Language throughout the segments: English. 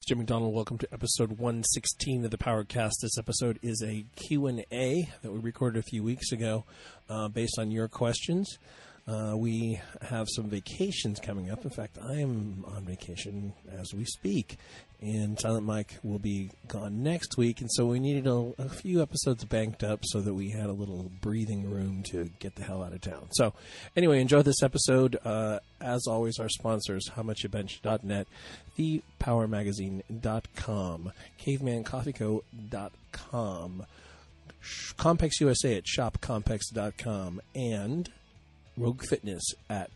Jim McDonald, welcome to episode 116 of the Powercast. This episode is a Q&A that we recorded a few weeks ago based on your questions. We have some vacations coming up. In fact, I am on vacation as we speak, and Silent Mike will be gone next week, and so we needed a few episodes banked up so that we had a little breathing room to get the hell out of town. So anyway, enjoy this episode. As always, our sponsors, howmuchabench.net, thepowermagazine.com, cavemancoffeeco.com, Compex USA at shopcompex.com, and Rogue Fitness at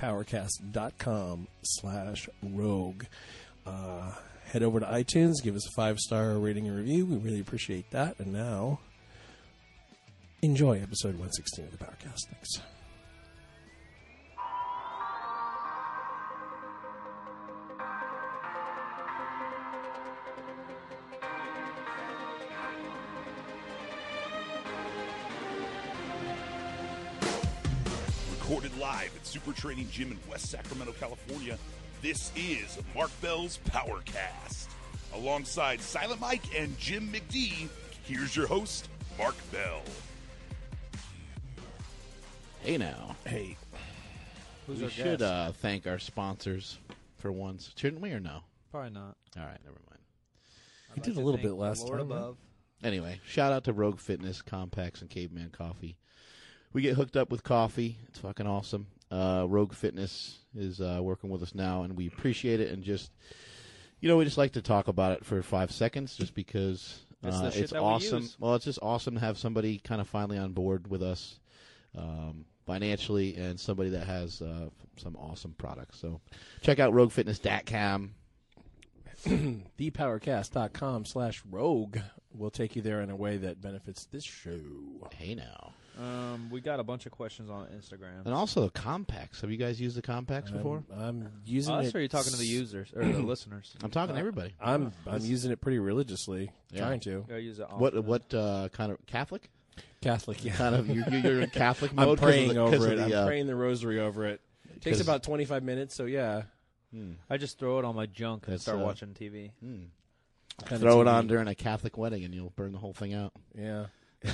thepowercast.com/rogue. Head over to iTunes, give us a 5-star rating and review. We really appreciate that. And now, enjoy episode 116 of the Powercast. Thanks. Recorded live at Super Training Gym in West Sacramento, California, this is Mark Bell's Powercast. Alongside Silent Mike and Jim McD, here's your host, Mark Bell. Hey now. Hey. We should thank our sponsors for once. Shouldn't we or no? Probably not. All right, never mind. We did a little bit last time. Above. Anyway, shout out to Rogue Fitness, Compex, and Caveman Coffee. We get hooked up with coffee. It's fucking awesome. Rogue Fitness is working with us now, and we appreciate it. And just, we just like to talk about it for 5 seconds just because it's awesome. Well, it's just awesome to have somebody kind of finally on board with us financially and somebody that has some awesome products. So check out RogueFitness.com. thepowercast.com/rogue will take you there in a way that benefits this show. Hey now. We got a bunch of questions on Instagram. And also the Compex. Have you guys used the Compex before? I'm using it. That's where you're talking to the users or the listeners. I'm talking to everybody. I'm using it pretty religiously. Yeah. Trying to. I use it What kind of Catholic? Catholic, yeah. Kind of you're in Catholic I'm mode. praying over it. I'm praying the rosary over it. It takes 'cause- about 25 minutes, so yeah. I just throw it on my junk and That's, start watching TV. Throw it on during a Catholic wedding, and you'll burn the whole thing out. Yeah.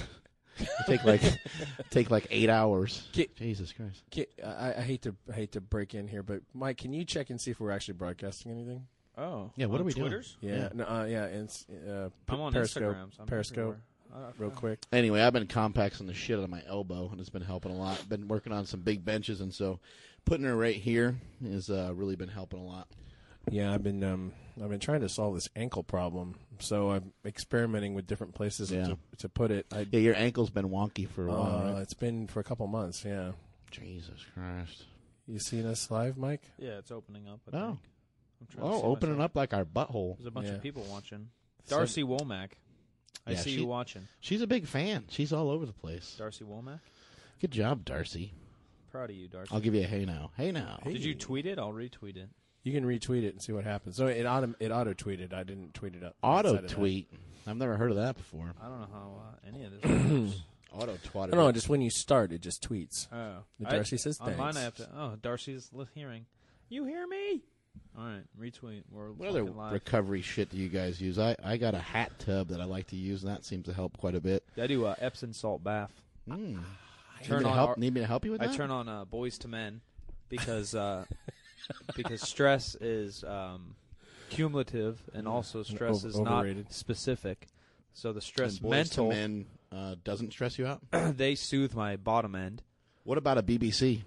It'll take like 8 hours. Jesus Christ! I hate to break in here, but Mike, can you check and see if we're actually broadcasting anything? Oh, Yeah, what on are we doing? Twitters? Yeah, Yeah. And I'm on Periscope, Instagram. So I'm Periscope, everywhere. real quick. Anyway, I've been compexing the shit out of my elbow, and it's been helping a lot. Been working on some big benches, and so putting her right here has really been helping a lot. Yeah, I've been trying to solve this ankle problem, so I'm experimenting with different places to put it. Yeah, your ankle's been wonky for a while, right? It's been for a couple months. Yeah. Jesus Christ! You seen us live, Mike? Yeah, it's opening up. I Oh. think. I'm trying to see Opening myself. up like our butthole. There's a bunch Yeah. of people watching. Darcy Womack. I Yeah, see you watching. She's a big fan. She's all over the place. Darcy Womack. Good job, Darcy. Proud of you, Darcy. I'll give you a hey now. Hey now. Hey. Did you tweet it? I'll retweet it. You can retweet it and see what happens. So it auto tweeted. I didn't tweet it up. Auto outside of that. tweet. I've never heard of that before. I don't know how any of this works. Auto twatted. No, just when you start, it just tweets. Oh. Darcy says on thanks. mine I have to. Oh, Darcy's hearing. You hear me? All right, retweet. We're What other fucking live. recovery shit do you guys use? I got a hat tub that I like to use, and that seems to help quite a bit. I do Epsom salt bath. Need Turn me to on help? our- Need me to help you with that? I turn on Boys to Men because because stress is cumulative and also stress is overrated. not specific. So the stress And Boyz II mental Men doesn't stress you out. they soothe my bottom end. What about a BBC?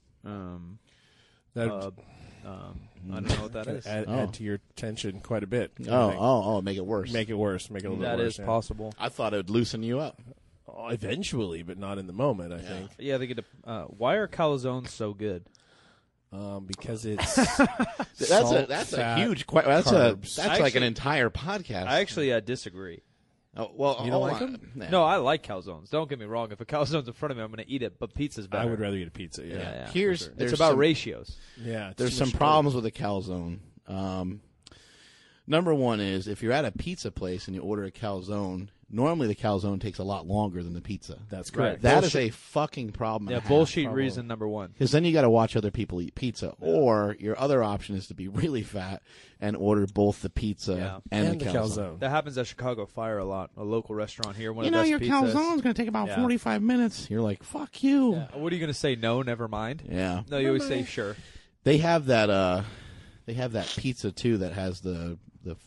That I don't know what that is. add to your tension quite a bit. I think. Make it worse. Make it worse. Make it a little That worse. is yeah. possible. I thought it would loosen you up. Eventually, but not in the moment. I think Yeah, they get a. Why are calzones so good? because it's That's a huge question. That's carbs. like an Actually- entire podcast. I actually disagree. Oh, well, You don't hold like on. them? Nah. No, I like calzones. Don't get me wrong. If a calzone's in front of me, I'm going to eat it. But pizza's better. I would rather eat a pizza. Yeah, Yeah, Here's- for sure. there's It's about some- ratios. yeah. it's There's too some much problems with the calzone. Number one is if you're at a pizza place and you order a calzone, normally the calzone takes a lot longer than the pizza. That's correct. That is a fucking problem. Yeah, bullshit reason number one. Because then you got to watch other people eat pizza. Or your other option is to be really fat and order both the pizza and the calzone. That happens at Chicago Fire a lot. A local restaurant here. One You of the know, best your pizzas. calzone's going to take about 45 minutes. You're like, fuck you. Yeah. What are you going to say? No, never mind. Yeah. No, you always say sure. They have that. They have that pizza too that has the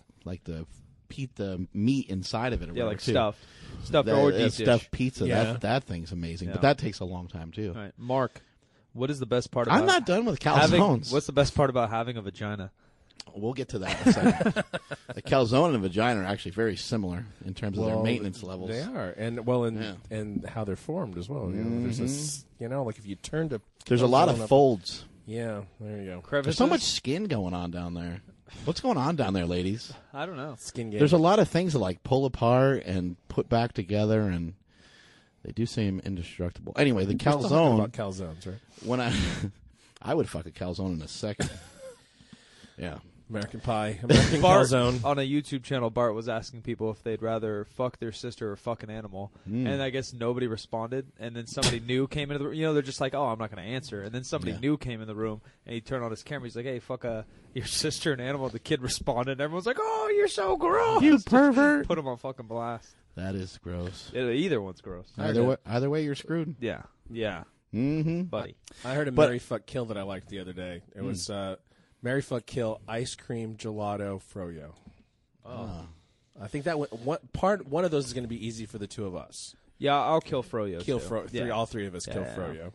meat inside of it. Or Yeah, whatever, like too. stuffed or deep dish. Stuffed pizza. Yeah. That thing's amazing, Yeah. but that takes a long time too. All right, Mark. What is the best part about I'm not done with calzones. What's the best part about having a vagina? We'll get to that in a second. The calzone and vagina are actually very similar in terms of their maintenance levels. They are, and and how they're formed as well. You know, there's this, like if you turn to, There's a lot of folds. Yeah, there you go. Crevices? There's so much skin going on down there. What's going on down there, ladies? I don't know. Skin game. There's a lot of things that like pull apart and put back together, and they do seem indestructible. Anyway, the We're still talking calzone. about calzones, right? When I would fuck a calzone in a second. Yeah. American Pie, American Bart, calzone. on a YouTube channel, Bart was asking people if they'd rather fuck their sister or fuck an animal, and I guess nobody responded. And then somebody new came into the room. They're just like, "Oh, I'm not going to answer." And then somebody new came in the room, and he turned on his camera. He's like, "Hey, fuck your sister and animal." The kid responded, and everyone's like, "Oh, you're so gross, You pervert." Put him on fucking blast. That is gross. Either one's gross. Either way, you're screwed. Yeah, Mm-hmm. buddy. I heard a Mary Fuck Kill that I liked the other day. It was Mary Fuck Kill ice cream gelato froyo. Oh. I think that one of those is going to be easy for the two of us. Yeah, I'll kill froyo. Kill too. froyo. All three of us kill froyo.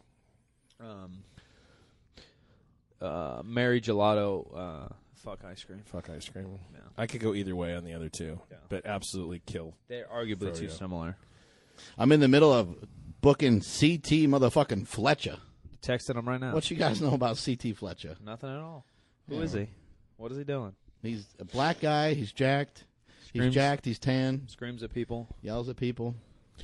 Mary gelato. Fuck ice cream. Fuck ice cream. Yeah. I could go either way on the other two, Yeah. but absolutely kill. They're arguably too Froyo. similar. I'm in the middle of booking CT motherfucking Fletcher. Texting him right now. What you guys know about CT Fletcher? Nothing at all. Who is he? What is he doing? He's a black guy. He's jacked. Screams. He's jacked. He's tan. Screams at people. Yells at people.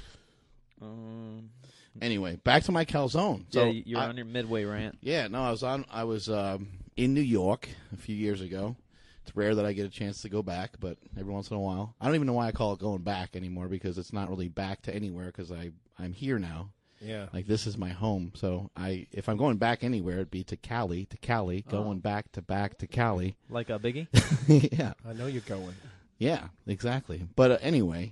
Anyway, back to my calzone. So So you're on your midway rant. Yeah, no, I was in New York a few years ago. It's rare that I get a chance to go back, but every once in a while. I don't even know why I call it going back anymore because it's not really back to anywhere because I'm here now. Yeah. Like this is my home. So if I'm going back anywhere, it'd be to Cali, going back to Cali. Like a biggie? Yeah. I know you're going. Yeah, exactly. But anyway,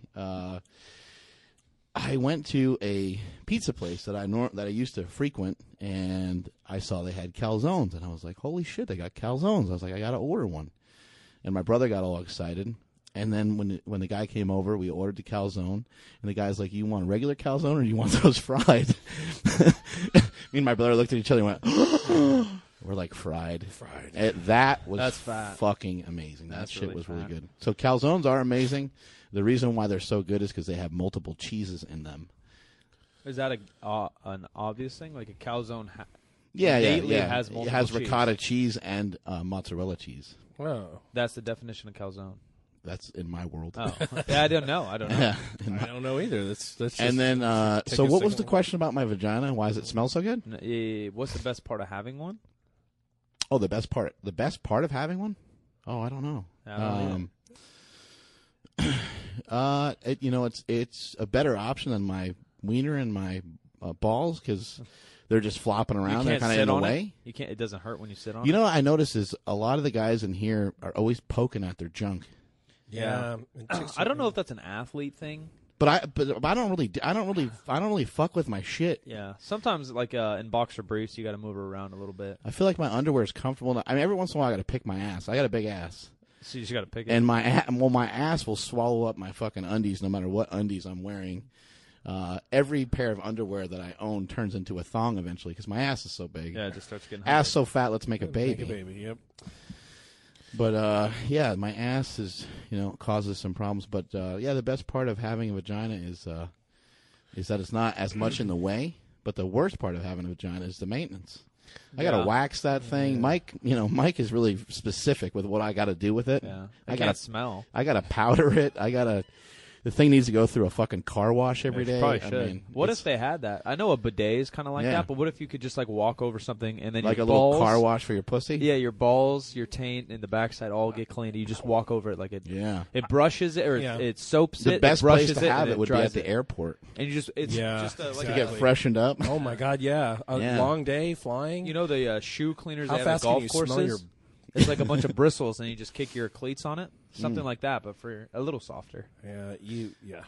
I went to a pizza place that I used to frequent, and I saw they had calzones, and I was like, "Holy shit, they got calzones!" I was like, "I gotta order one," and my brother got all excited. And then when the guy came over, we ordered the calzone, and the guy's like, "You want a regular calzone, or do you want those fried?" Me and my brother looked at each other and went, "We're like fried." That was That's fat. fucking amazing. That That's shit really was really fat. good. So calzones are amazing. The reason why they're so good is because they have multiple cheeses in them. Is that an obvious thing? Like a calzone? Yeah. It has It multiple has cheese. ricotta cheese and mozzarella cheese. Oh, That's the definition of calzone. That's in my world. Oh, yeah, I don't know. I don't know. Yeah. I don't know either. That's just, And then, take so a what was the second. question about my vagina? Why does it smell so good? What's the best part of having one? Oh, the best part. The best part of having one? Oh, I don't know. I don't It's a better option than my wiener and my balls because they're just flopping around. They're kind of in the way. You can't. It doesn't hurt when you sit on it. You know what I notice is a lot of the guys in here are always poking at their junk. Yeah. I don't know if that's an athlete thing. But I don't really fuck with my shit. Yeah. Sometimes, like in boxer briefs, you got to move her around a little bit. I feel like my underwear is comfortable. I mean, every once in a while I got to pick my ass. I got a big ass, So you just got to pick it. and my ass will swallow up my fucking undies, no matter what undies I'm wearing. Every pair of underwear that I own turns into a thong eventually because my ass is so big. Yeah, it just starts getting Ass so fat, let's make a baby. Make a baby. Yep. But yeah, my ass is causes some problems. But yeah, the best part of having a vagina is that it's not as much in the way. But the worst part of having a vagina is the maintenance. I gotta wax that thing. Mike is really specific with what I gotta do with it. Yeah. I I gotta can't smell. I gotta powder it. I gotta. The thing needs to go through a fucking car wash every day. Probably should. I mean, What it's if they had that? I know a bidet is kind of like Yeah. that, but what if you could just like walk over something and then like your a little balls, car wash for your pussy? Yeah, your balls, your taint, and the backside all get cleaned. You just walk over it like it. Yeah. It brushes it or Yeah. it soaps The it. best it brushes place to have and it would be dries at the it. airport And you just it's Yeah, just like to exactly. get freshened up. Oh my God, yeah, a Yeah. long day flying. you know the shoe cleaners How they have at fast can golf you smell courses. your- It's like a bunch of bristles, and you just kick your cleats on it, something Mm. like that, but for a little softer. yeah.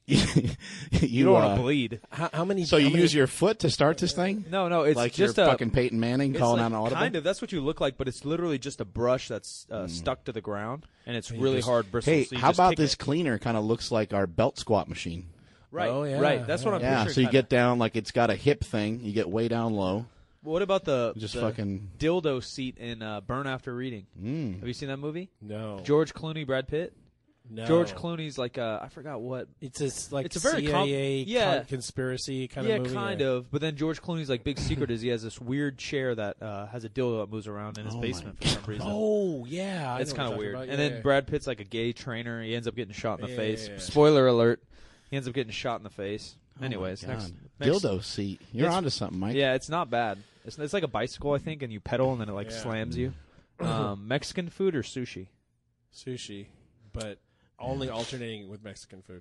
you don't want to bleed. How many? So how you many- use your foot to start this thing? No, it's Like just you're a fucking Peyton Manning it's calling like out an audible? kind of. That's what you look like, but it's literally just a brush that's stuck to the ground, and it's really just- hard bristles. Hey, so you how just about kick this it. cleaner kind of looks like our belt squat machine? Right, Oh, yeah, right. That's what I'm Yeah, picturing. so you kinda. get down like it's got a hip thing. You get way down low. What about the Just the fucking dildo seat in Burn After Reading? Mm. Have you seen that movie? No. George Clooney, Brad Pitt. No. George Clooney's like I forgot what. It's just like It's a very CIA yeah. conspiracy kind Yeah, of movie. kind of. But then George Clooney's like big secret is he has this weird chair that has a dildo that moves around in his Oh, my basement for some reason. Oh yeah, I It's know what kind of you're weird. talking And about. then Brad Pitt's like a gay trainer. He ends up getting shot in the Yeah, face. yeah, yeah. Spoiler alert. He ends up getting shot in the face. Oh my Anyways, God. next dildo seat. You're It's- onto something, Mike. Yeah, it's not bad. It's like a bicycle, I think, and you pedal and then it like Yeah. slams you. Mexican food or sushi? sushi, but only alternating with Mexican food.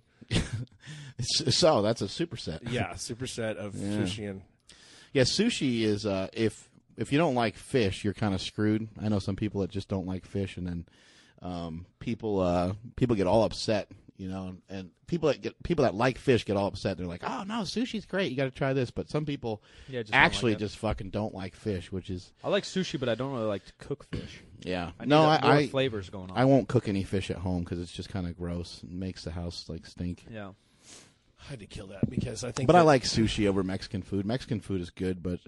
So that's a superset. Yeah, superset of Yeah. sushi and Yeah, sushi is if you don't like fish, you're kind of screwed. I know some people that just don't like fish, and then people get all upset, you know, and people that like fish get all upset. They're like, "Oh no, sushi's great. You got to try this." But some people Yeah, just don't actually like it. just fucking don't like fish, which is I like sushi, but I don't really like to cook fish. yeah. I No, need more I flavors going on. I won't cook any fish at home because it's just kind of gross. It makes the house like stink. Yeah. I had to kill that because I think. But I that- like sushi over Mexican food. Mexican food is good, but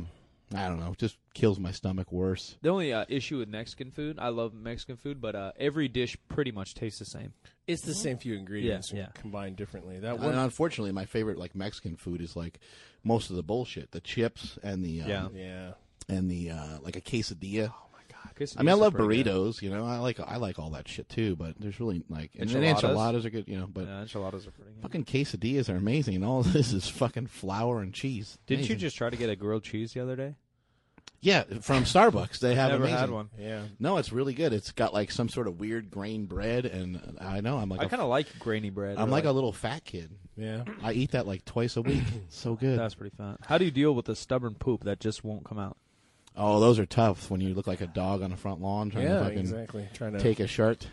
I don't know, it just kills my stomach worse. The only issue with Mexican food, I love Mexican food, but every dish pretty much tastes the same. it's the same few ingredients Yeah. combined differently. That And one, unfortunately, my favorite like Mexican food is like most of the bullshit, the chips and the Yeah. yeah. and the like a quesadilla. I mean, I Quesadillas love are pretty good. burritos. You know, I like all that shit too. But there's really like and then Enchiladas? enchiladas are good. You know, but Yeah, enchiladas are pretty good. fucking quesadillas are amazing. And all this is fucking flour and cheese. Didn't you Amazing. just try to get a grilled cheese the other day? Yeah, from Starbucks they have Never amazing. had one. Yeah. No, it's really good. It's got like some sort of weird grain bread, and I know I'm like I kind of like grainy bread. I'm or like a little fat kid. Yeah. I eat that like twice a week. It's so good. That's pretty fun. How do you deal with the stubborn poop that just won't come out? Oh, those are tough when you look like a dog on the front lawn trying to Yeah, fucking exactly. Trying to take a shit.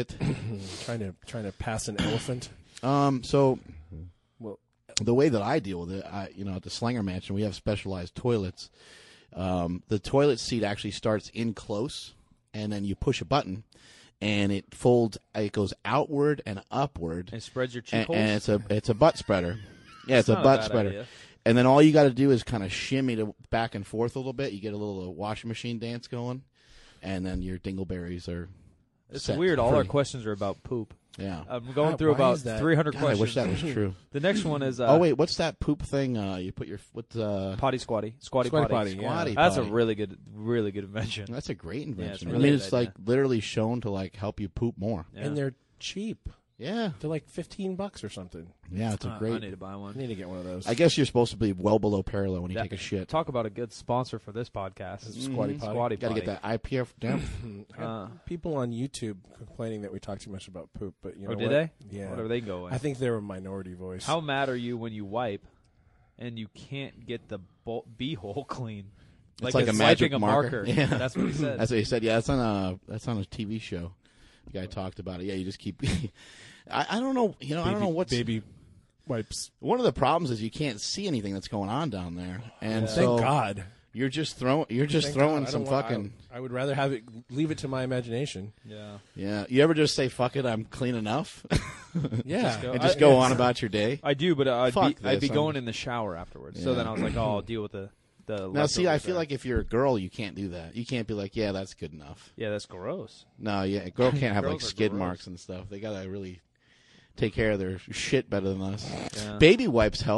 trying to pass an elephant. So Well, the way that I deal with it, at the Slinger Mansion, we have specialized toilets. The toilet seat actually starts in close, and then you push a button, and it folds. It goes outward and upward, And spreads your cheek and holes? it's a butt spreader. Yeah, it's a not a butt bad spreader. idea. And then all you got to do is kind of shimmy to back and forth a little bit. You get a little washing machine dance going, and then your dingleberries are. It's set weird. All our free. questions are about poop. Yeah. I'm going Why through about is that? 300 God, I questions. wish that was true. The next one is Oh wait, what's that poop thing? You put your potty squatty. Squatty Squatty potty. potty, yeah. Squatty That's a potty. really good invention. That's a great invention. really I mean, good it's like idea. literally shown to like help you poop more. Yeah. and they're cheap. Yeah, They're like $15 or something. yeah, it's a I great. need to buy I one. need to get one of those. I guess you're supposed to be well below parallel when you That- take a shit. Talk about a good sponsor for this podcast. Squatty potty. Squatty Got to potty. get that IPF down. I had people on YouTube complaining that we talk too much about poop, but you know Oh, did what? they? Yeah. What are they going? I think they're a minority voice. How mad are you when you wipe and you can't get the beehole clean? It's like a it's magic swiping a marker. marker. Yeah. That's what he said. That's what he said. Yeah, that's on a TV show. The guy talked about it. Yeah, you just keep. I don't know. I don't know what's. baby wipes. One of the problems is you can't see anything that's going on down there, and so Thank God. you're just throwing. You're just Thank throwing God. I some don't want- fucking. I would rather have it. Leave it to my imagination. yeah. Yeah. You ever just say "fuck it"? I'm clean enough, Yeah. go- and just I- go yes. on about your day. I do, but I'd Fuck be this, going in the shower afterwards. So Yeah. then I was like, oh, I'll deal with the Now, see, I leftovers feel there. like if you're a girl, you can't do that. You can't be like, yeah, that's good enough. Yeah, that's gross. No, yeah, a girl can't have like Girls are skid gross. marks and stuff. They gotta really take care of their shit better than us. Yeah. Baby wipes help.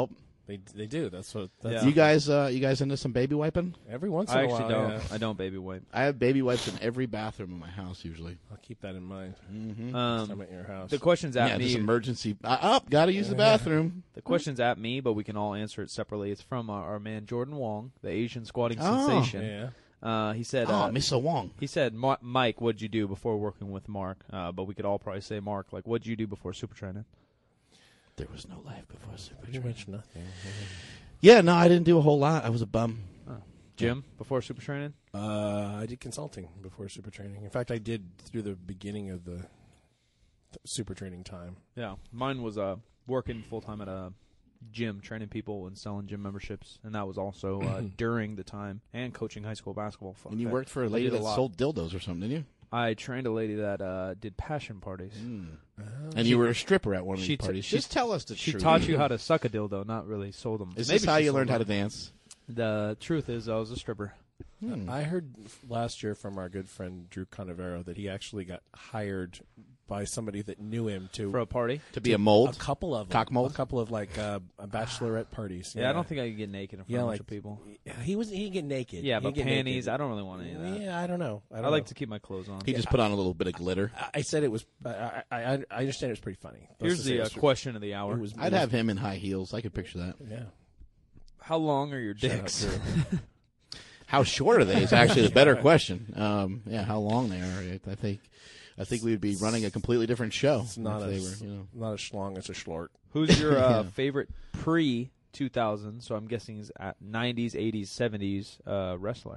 They do. That's what. That's Yeah. You guys into some baby wiping? Every once in I a actually while. don't. Yeah. I don't baby wipe. I have baby wipes in every bathroom in my house usually. I'll keep that in mind. Mm-hmm. Next time at your house. The question's at Yeah, me. just emergency. Got to use the bathroom. The question's at me, but we can all answer it separately. It's from our man Jordan Wong, the Asian squatting Oh. sensation. Yeah. He said, Mr. Wong. He said, Mike, what'd you do before working with Mark? But we could all probably say, Mark, like, what'd you do before super training? There was no life before super Pretty training. much nothing. Yeah, no, I didn't do a whole lot. I was a bum. Jim, before super training? I did consulting before super training. In fact, I did through the beginning of the super training time. Yeah. Mine was working full-time at a gym, training people and selling gym memberships. And that was also during the time and coaching high school basketball. Fuck And you that. worked for a I lady did a that lot. sold dildos or something, didn't you? I trained a lady that did passion parties. And you were a stripper at one of she these t- parties. she- Just tell us the She truth. taught you how to suck a dildo, not really sold them. Is Maybe this how she you sold learned how to them. dance? The truth is, I was a stripper. I heard last year from our good friend Drew Conavero that he actually got hired by somebody that knew him to For a party? To be a mold? a couple of Cock them, mold? a couple of like bachelorette parties. Yeah, I don't think I could get naked in front of a bunch of people. He could get naked. Yeah, He'd but get panties, naked. I don't really want any of that. Yeah, I don't know. I like to keep my clothes on. He just put on a little bit of glitter. I said it was. I understand it was pretty funny. Let's Here's just say the it was- question of the hour. It was, I'd have him in high heels. I could picture that. Yeah. How long are your Shut up, dicks? Drew. How short are they is actually the better question. Yeah, how long they are. I think we would be running a completely different show. It's not if a they were, not a schlong. It's a schlort. Who's your Yeah. favorite pre-2000, so I'm guessing is at 90s, 80s, 70s wrestler?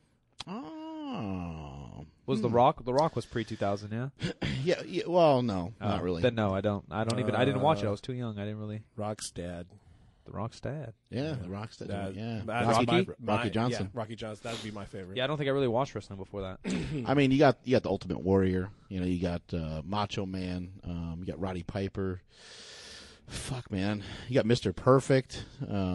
Oh. Was The Rock? The Rock was pre-2000, yeah? Yeah, well, no, not really. Then no, I don't even. I didn't watch it. I was too young. I didn't really. Rock's dad. The Rock's dad. Yeah, the Rock's That- yeah. that's Rocky Johnson. Yeah, Rocky Johnson. That would be my favorite. Yeah, I don't think I really watched wrestling before that. I mean, you got the Ultimate Warrior. You got Macho Man. You got Roddy Piper. Fuck, man. You got Mr. Perfect.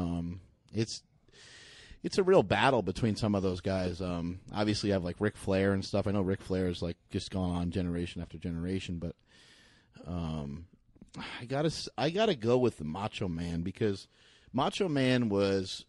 It's a real battle between some of those guys. Obviously, you have like Ric Flair and stuff. I know Ric Flair is like just gone on generation after generation, but I gotta go with the Macho Man because Macho Man was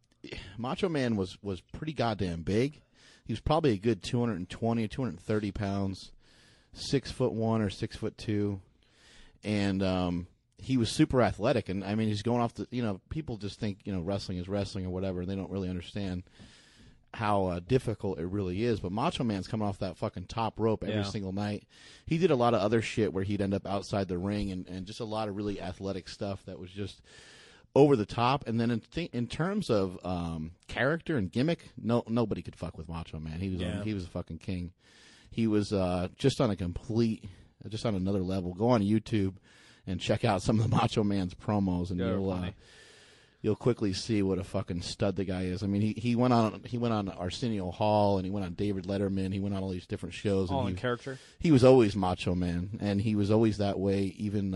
pretty goddamn big. He was probably a good 220 or 230 pounds, 6'1" or 6'2", and he was super athletic. And I mean, he's going off the people just think wrestling is wrestling or whatever, and they don't really understand how difficult it really is. But Macho Man's coming off that fucking top rope every single night. He did a lot of other shit where he'd end up outside the ring and just a lot of really athletic stuff that was just over the top. And then in terms of character and gimmick, nobody could fuck with Macho Man. He was a fucking king. He was just on another level. Go on YouTube and check out some of the Macho Man's promos, and you'll quickly see what a fucking stud the guy is. I mean, he went on Arsenio Hall, and he went on David Letterman. He went on all these different shows. All and in character. He was always Macho Man, and he was always that way. Even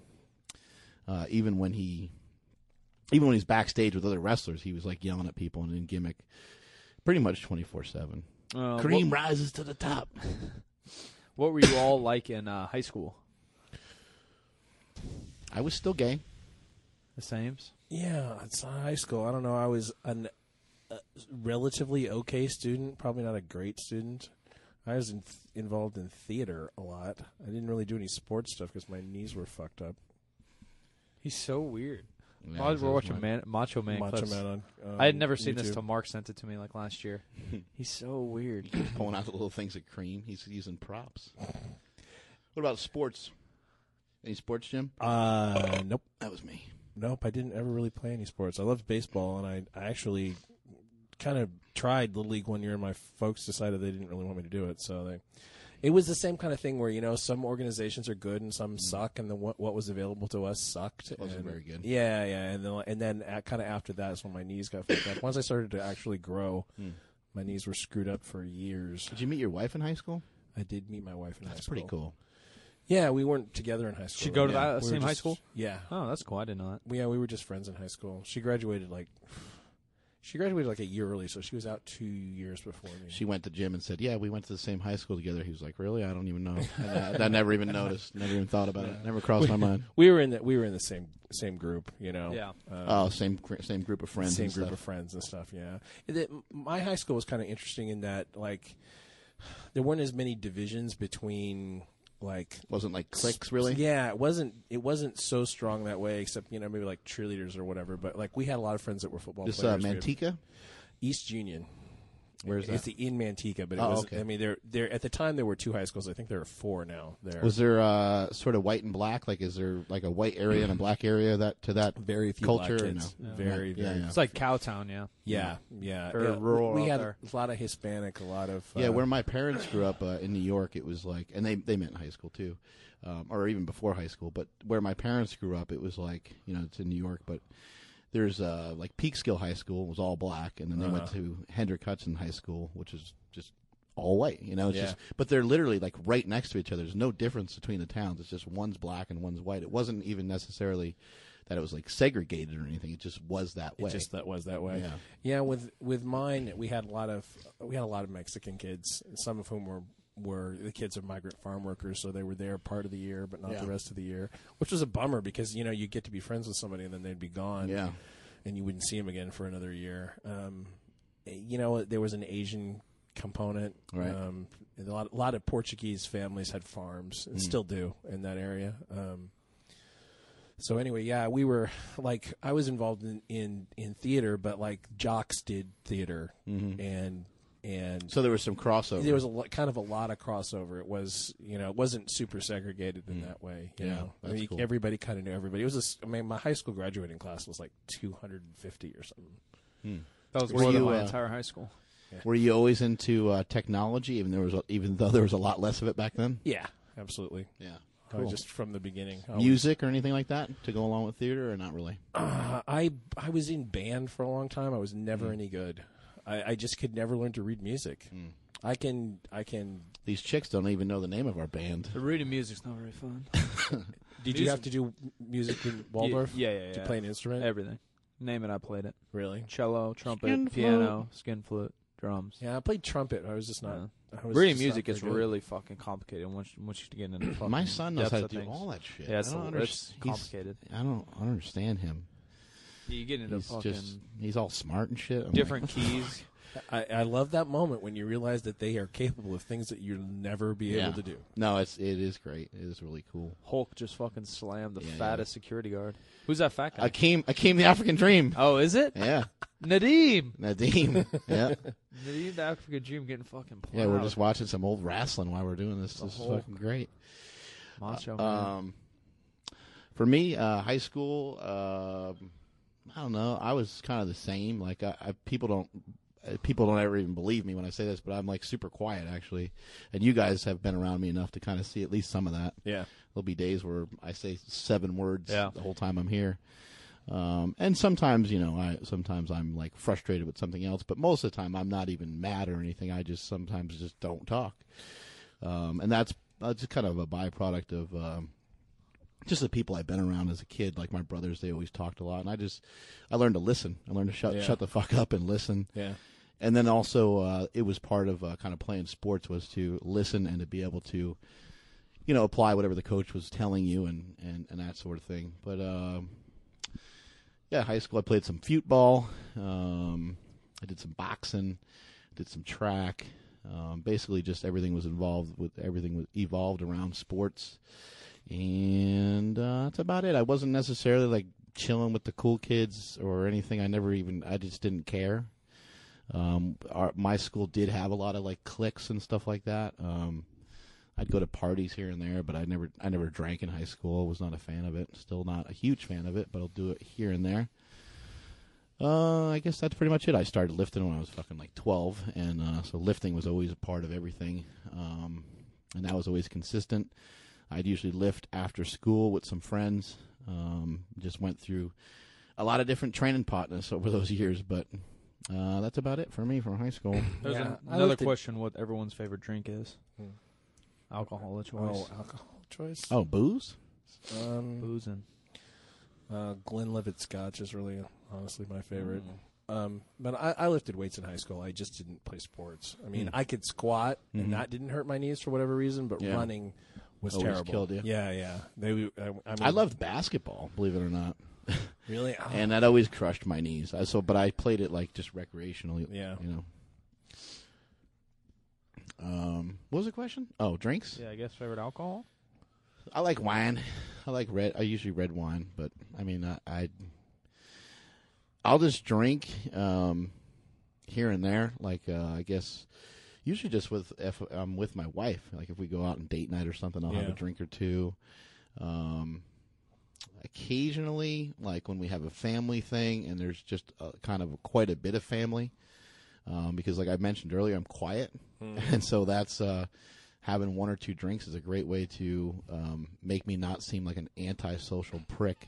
when he's backstage with other wrestlers, he was like yelling at people and in gimmick, pretty much 24/7. Cream rises to the top. What were you all like in high school? I was still gay. The sames. Yeah, it's high school. I don't know. I was a relatively okay student, probably not a great student. I was involved in theater a lot. I didn't really do any sports stuff because my knees were fucked up. He's so weird. Yeah, I was watching Macho Man Macho clips. Man on I had never seen YouTube. this till Mark sent it to me like last year. He's so weird. He's pulling out the little things of cream. He's using props. What about sports? Any sports, Jim? Nope. That was me. Nope, I didn't ever really play any sports. I loved baseball, and I actually kind of tried Little League one year, and my folks decided they didn't really want me to do it. So it was the same kind of thing where, some organizations are good and some suck, and then what was available to us sucked. Wasn't very good. Yeah, and then kind of after that is when my knees got fucked up. Once I started to actually grow, my knees were screwed up for years. Did you meet your wife in high school? I did meet my wife in high That's school. pretty cool. Yeah, we weren't together in high school. She go to Yeah, that we same were high just- school? Yeah. Oh, that's cool. I didn't know that. Yeah, we were just friends in high school. She graduated She graduated like a year early, so she was out 2 years before me. She went to Jim and said, "Yeah, we went to the same high school together." He was like, "Really? I don't even know. I never even noticed. Never even thought about it. Never crossed my mind." We were in the same group, you know. Yeah. Same group of friends. Same and group stuff. of friends and stuff. Yeah. My high school was kind of interesting in that like there weren't as many divisions between like Wasn't like cliques really. Yeah, it wasn't so strong that way, except maybe like cheerleaders or whatever. But like we had a lot of friends that were football This players. Manteca. East Union. Where's that? It's in Manteca, but it Oh, was. okay. I mean, there at the time there were 2 high schools. I think there are 4 now. There Was there sort of white and black? Like, is there like a white area and a black area that very few culture? black or kids. no? Very, Yeah, very. yeah. It's like Cowtown, yeah. Yeah. Very rural We out had there. a lot of Hispanic, a lot of Yeah, where my parents grew up in New York, it was like, and they met in high school too, or even before high school. But where my parents grew up, it was like, it's in New York, but there's like Peekskill High School was all black, and then they went to Hendrick Hudson High School, which is just all white. It's Yeah. just, but they're literally like right next to each other. There's no difference between the towns. It's just one's black and one's white. It wasn't even necessarily that it was like segregated or anything. It just was that way. It just that was that way. Yeah. Yeah. With mine, we had a lot of Mexican kids. Some of whom were the kids of migrant farm workers, so they were there part of the year, but not the rest of the year, which was a bummer because you get to be friends with somebody and then they'd be gone. Yeah. And you wouldn't see them again for another year. There was an Asian component. Right. A lot of Portuguese families had farms and still do in that area. So anyway, yeah, we were like I was involved in theater, but like jocks did theater, and So there was some crossover. there was kind of a lot of crossover. It was it wasn't super segregated in that way. You Yeah, know, that's cool. Everybody kind of knew everybody. It was my high school graduating class was like 250 or something. That was Were more than you, my entire high school. Were you always into technology, even though there was a lot less of it back then? Yeah, absolutely. Yeah. Just from the beginning. Music or anything like that to go along with theater, or not really? I was in band for a long time. I was never any good. I just could never learn to read music. I can. These chicks don't even know the name of our band. The reading music's not very fun. Did you have to do music in Waldorf? Yeah. To play an instrument? Everything. Name it, I played it. Really? Cello, trumpet, Skin flute. piano, skin flute, drums. Yeah, I played trumpet. I was just not. I was Reading just music not is very good. really fucking complicated once you get into fucking My son knows depths how to of do things. all that shit. Yeah, I don't it's complicated. I don't understand him. You get into He's fucking he's all smart and shit. I'm different keys. I love that moment when you realize that they are capable of things that you'll never be able to do. No, it is great. It is really cool. Hulk just fucking slammed the Yeah, fattest security guard. Who's that fat guy? Akeem the African Dream. Oh, is it? Yeah, Nadeem. Nadeem. Yeah, Nadeem, the African Dream, getting fucking plowed. yeah. We're just watching some old wrestling while we're doing this. This is Hulk. fucking great. Macho Man. For me, high school, I don't know. I was kind of the same. Like people don't ever even believe me when I say this, but I'm like super quiet actually. And you guys have been around me enough to kind of see at least some of that. Yeah. There'll be days where I say 7 words Yeah. the whole time I'm here. And sometimes, sometimes I'm like frustrated with something else, but most of the time I'm not even mad or anything. I just sometimes just don't talk. And that's kind of a byproduct of just the people I've been around as a kid. Like my brothers, they always talked a lot, and I learned to listen. I learned to shut the fuck up and listen. Yeah. And then also, it was part of kind of playing sports was to listen and to be able to, apply whatever the coach was telling you and that sort of thing. But yeah, high school I played some football. I did some boxing, did some track. Basically, just everything was evolved around sports, and that's about it. I wasn't necessarily like chilling with the cool kids or anything. I just didn't care. My school did have a lot of like cliques and stuff like that. I'd go to parties here and there, but I never drank in high school. Was not a fan of it. Still not a huge fan of it, but I'll do it here and there. I guess that's pretty much it. I started lifting when I was fucking like 12, and so lifting was always a part of everything, and that was always consistent. I'd usually lift after school with some friends. Just went through a lot of different training partners over those years, but that's about it for me from high school. There's Yeah, I another looked at- question: what everyone's favorite drink is? Alcohol of choice. Oh, alcohol choice. Oh, booze? Boozing. Glenlivet Scotch is really honestly my favorite. But I lifted weights in high school. I just didn't play sports. I mean, I could squat, and that didn't hurt my knees for whatever reason, but running was Always terrible. killed you. Yeah. I loved basketball, believe it or not. Really? Oh. And that always crushed my knees. But I played it like just recreationally. Yeah. What was the question? Oh, drinks? Yeah, I guess favorite alcohol. I like wine. I like red. I usually red wine, but I mean, I'll just drink here and there. Like I guess usually just if I'm with my wife. Like if we go out on date night or something, I'll have a drink or two. Occasionally, like when we have a family thing and there's just kind of quite a bit of family, because like I mentioned earlier, I'm quiet, and so that's having one or two drinks is a great way to make me not seem like an antisocial prick,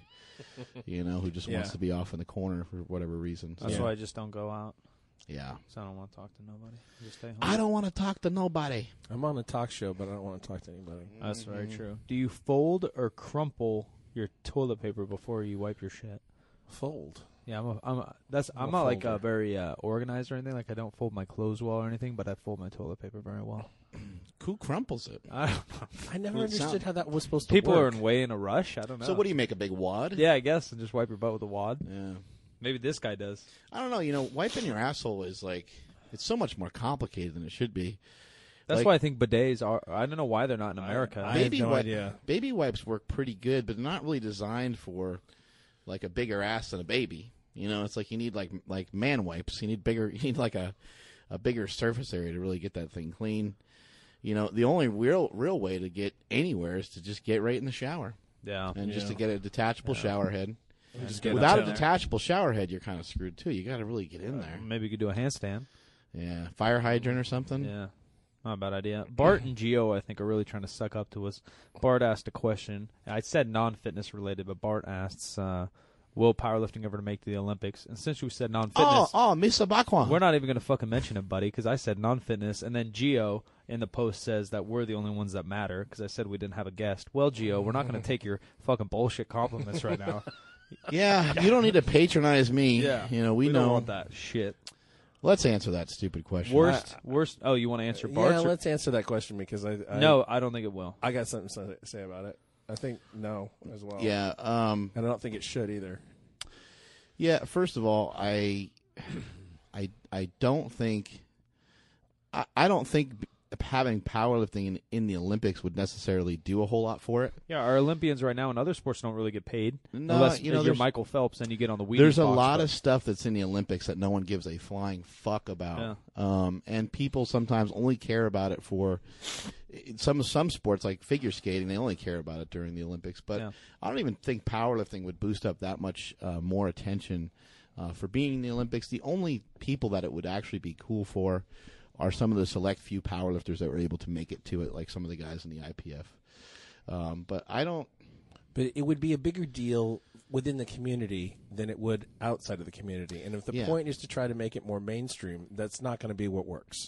who just wants to be off in the corner for whatever reason. So, That's why I just don't go out. Yeah. So I don't want to talk to nobody. Just stay home. I don't want to talk to nobody. I'm on a talk show, but I don't want to talk to anybody. That's very true. Do you fold or crumple your toilet paper before you wipe your shit? Fold. Yeah, I'm not like very organized or anything. Like I don't fold my clothes well or anything, but I fold my toilet paper very well. Who crumples it? I never understood how that was supposed to People work. are way in a rush. I don't know. So what do you make, a big wad? Yeah, I guess, and just wipe your butt with a wad. Yeah. Maybe this guy does. I don't know. Wiping your asshole is like, it's so much more complicated than it should be. That's Like- why I think bidets are. I don't know why they're not in America. I have no idea. Baby wipes work pretty good, but they're not really designed for like a bigger ass than a baby. It's like you need like man wipes. You need like a bigger surface area to really get that thing clean. The only real way to get anywhere is to just get right in the shower yeah. and just to get a detachable shower head. Just get Without a up there. detachable shower head, you're kind of screwed too. You got to really get in there. Maybe you could do a handstand. Yeah, fire hydrant or something. Yeah. Not a bad idea. Bart and Gio, I think, are really trying to suck up to us. Bart asked a question. I said non-fitness related, but Bart asks, will powerlifting ever make the Olympics? And since we said non-fitness, Mr. Bakwan. we're not even going to fucking mention it, buddy, because I said non-fitness, and then Gio in the post says that we're the only ones that matter, because I said we didn't have a guest. Well, Gio, we're not going to take your fucking bullshit compliments right now. Yeah, you don't need to patronize me. We know. don't want that shit. Let's answer that stupid question. Worst. Oh, you want to answer Bart's? Yeah, let's answer that question because I No, I don't think it will. I got something to say about it. I think no as well. Yeah. And I don't think it should either. Yeah. First of all, I don't think. I don't think having powerlifting in the Olympics would necessarily do a whole lot for it. Yeah, our Olympians right now in other sports don't really get paid. No, unless you're you're Michael Phelps and you get on the Wheaties There's a box, lot but- of stuff that's in the Olympics that no one gives a flying fuck about. And people sometimes only care about it for some sports like figure skating. They only care about it during the Olympics. But I don't even think powerlifting would boost up that much more attention for being in the Olympics. The only people that it would actually be cool for are some of the select few powerlifters that were able to make it to it, like some of the guys in the IPF. But I don't. But it would be a bigger deal within the community than it would outside of the community. And if the point is to try to make it more mainstream, that's not going to be what works.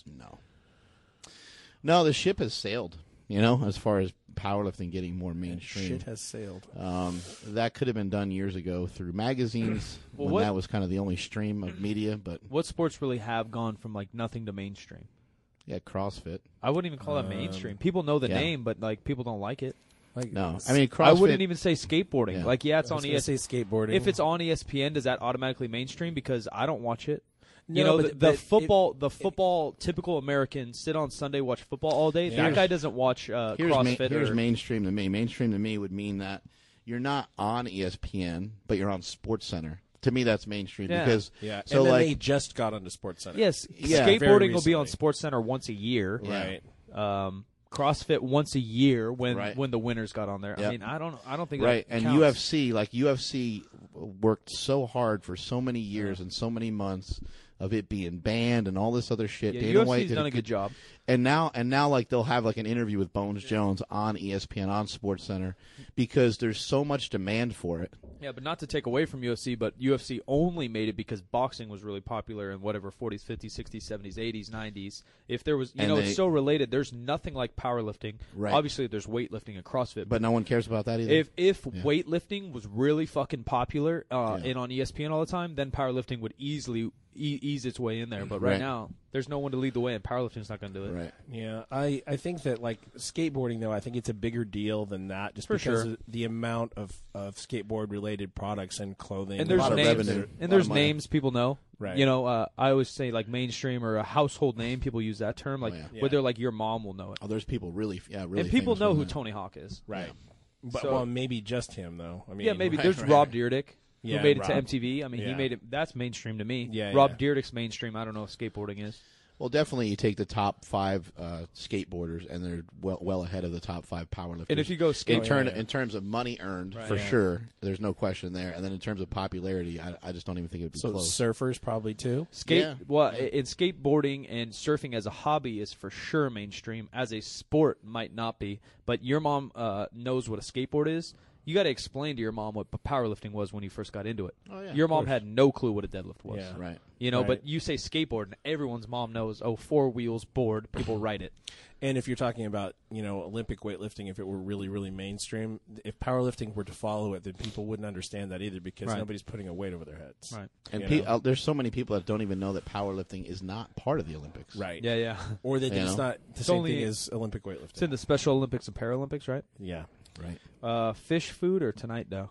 No, the ship has sailed, as far as powerlifting getting more mainstream. Shit has sailed. That could have been done years ago through magazines when that was kind of the only stream of media. But what sports really have gone from like nothing to mainstream? Yeah, CrossFit. I wouldn't even call that mainstream. People know the name, but like people don't like it. Like, no, I mean CrossFit. I wouldn't even say skateboarding. Yeah. Like, yeah, it's I on was gonna say ESPN. skateboarding. If it's on ESPN, does that automatically mainstream? Because I don't watch it. No, The football typical American sit on Sunday, watch football all day. That guy doesn't watch CrossFit. Here's mainstream to me. Mainstream to me would mean that you're not on ESPN, but you're on SportsCenter. To me, that's mainstream because So and then they just got onto SportsCenter. Yes, Yeah. skateboarding will be on SportsCenter once a year. Right. CrossFit once a year when the winners got on there. Yep. I mean, I don't think right. that And counts. UFC worked so hard for so many years and so many months of it being banned and all this other shit. Yeah, Dana White UFC's did done a good job. And now like they'll have like an interview with Bones Jones on ESPN on SportsCenter because there's so much demand for it. Yeah, but not to take away from UFC, but UFC only made it because boxing was really popular in whatever 40s, 50s, 60s, 70s, 80s, 90s. If there was, it's so related. There's nothing like powerlifting. Right. Obviously, there's weightlifting and CrossFit. But no one cares about that either. If weightlifting was really fucking popular and on ESPN all the time, then powerlifting would easily ease its way in there. But right now, there's no one to lead the way, and powerlifting's not going to do it. Right. Yeah, I think that like skateboarding though, I think it's a bigger deal than that, just For because sure. of the amount of skateboard related products and clothing. And a there's lot of names, revenue, and a lot there's of money. names people know. Right. You know, I always say like mainstream or a household name. People use that term, like yeah. whether like your mom will know it, Oh, there's people really and people famous know for who that. Tony Hawk is. right. But So- well, maybe just him though. I mean, Yeah, maybe Right, there's right. Rob Dyrdek. Yeah, who made it Rob. to MTV. I mean, he Yeah. made it. That's mainstream to me. Yeah, Rob yeah. Dyrdek's mainstream. I don't know if skateboarding is. Well, definitely, you take the top 5 skateboarders, and they're well ahead of the top 5 powerlifters. And if you go skate, in terms of money earned, Right. for Yeah. sure, there's no question there. And then in terms of popularity, I just don't even think it would be so close. surfers probably too. in skateboarding and surfing as a hobby is for sure mainstream. As a sport, might not be. But your mom knows what a skateboard is. You got to explain to your mom what powerlifting was when you first got into it. Oh, yeah, your of mom course. had no clue what a deadlift was. Yeah. Right. You know, Right. but you say skateboard, and everyone's mom knows. Oh, 4 wheels, board. People write it. And if you're talking about, Olympic weightlifting, if it were really, really mainstream, if powerlifting were to follow it, then people wouldn't understand that either because Right. nobody's putting a weight over their heads. Right. And You know? there's so many people that don't even know that powerlifting is not part of the Olympics. Right. Yeah, yeah. Or that You it's know? not the It's same only- thing as Olympic weightlifting. It's in the Special Olympics and Paralympics, right? Yeah. Right. Fish food or Tonight Dough?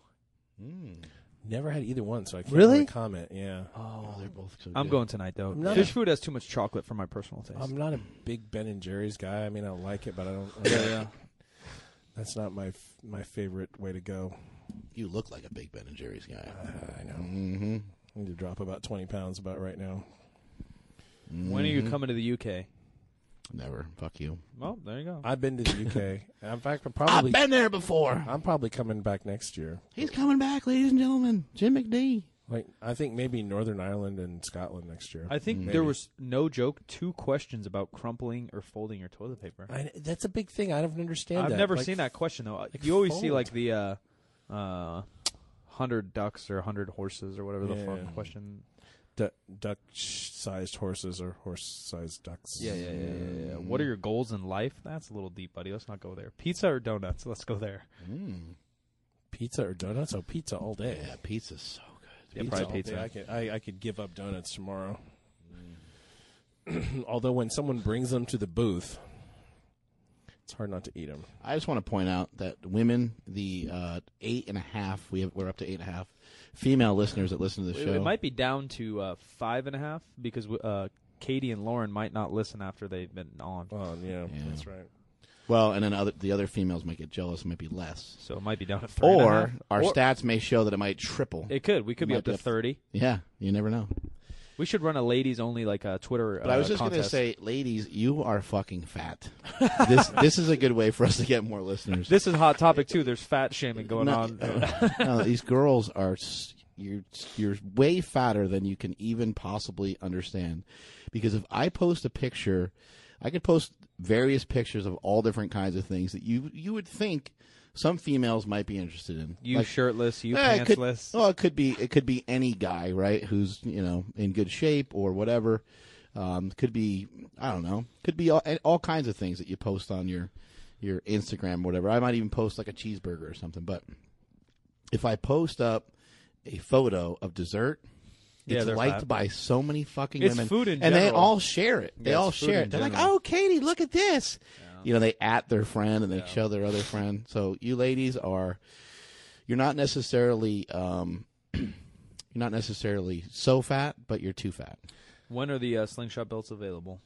Never had either one, so I can't Really? really comment. Yeah. Oh, they're both so I'm good. going Tonight Dough. I'm not Fish a- food has too much chocolate for my personal taste. I'm not a big Ben and Jerry's guy. I mean, I like it, but I don't. yeah. That's not my favorite way to go. You look like a big Ben and Jerry's guy. I know. Mm-hmm. I need to drop about 20 pounds about right now. When are you coming to the UK? Never. Fuck you. Well, there you go. I've been to the UK. In fact, I've been there before. I'm probably coming back next year. He's coming back, ladies and gentlemen. Jim McD. Like I think maybe Northern Ireland and Scotland next year. I think Maybe. there was, no joke, 2 questions about crumpling or folding your toilet paper. That's a big thing. I don't understand. I've that. never Like, seen that question, though. You always see, fold. like, the 100 ducks or 100 horses or whatever the Yeah. fuck question. Duck-sized horses or horse-sized ducks. Yeah. What are your goals in life? That's a little deep, buddy. Let's not go there. Pizza or donuts? Let's go there. Pizza or donuts? Oh, pizza all day. Yeah, pizza's so good. Yeah, probably all pizza. day. I could give up donuts tomorrow. Although when someone brings them to the booth, it's hard not to eat them. I just want to point out that women, the 8.5, we're up to 8.5 female listeners that listen to the show. It might be down to 5.5 because Katie and Lauren might not listen after they've been on. Oh, yeah, Yeah. that's right. Well, and then the other females might get jealous. It might be less. So it might be down to 3.5. Or our Or stats may show that it might triple. It could. We could be Might up to be up- 30. Yeah, you never know. We should run a ladies only like a Twitter. But I was just going to contest. say, ladies, you are fucking fat. This is a good way for us to get more listeners. This is a hot topic too. There's fat shaming going No, on. no, these girls are you're way fatter than you can even possibly understand. Because if I post a picture, I could post various pictures of all different kinds of things that you would think some females might be interested in. You Like, shirtless, you it could- pantsless. well, it could be any guy, right? Who's in good shape or whatever. Could be, I don't know. Could be all kinds of things that you post on your Instagram, or whatever. I might even post like a cheeseburger or something. But if I post up a photo of dessert, Yeah, it's they're liked fat. by so many fucking It's women, food in and they general. all share it. They Yeah, all it's food share in it. They're like, general. "Oh, Katie, look at this." They at their friend and they show their other friend. So you ladies you're not necessarily so fat, but you're too fat. When are the slingshot belts available?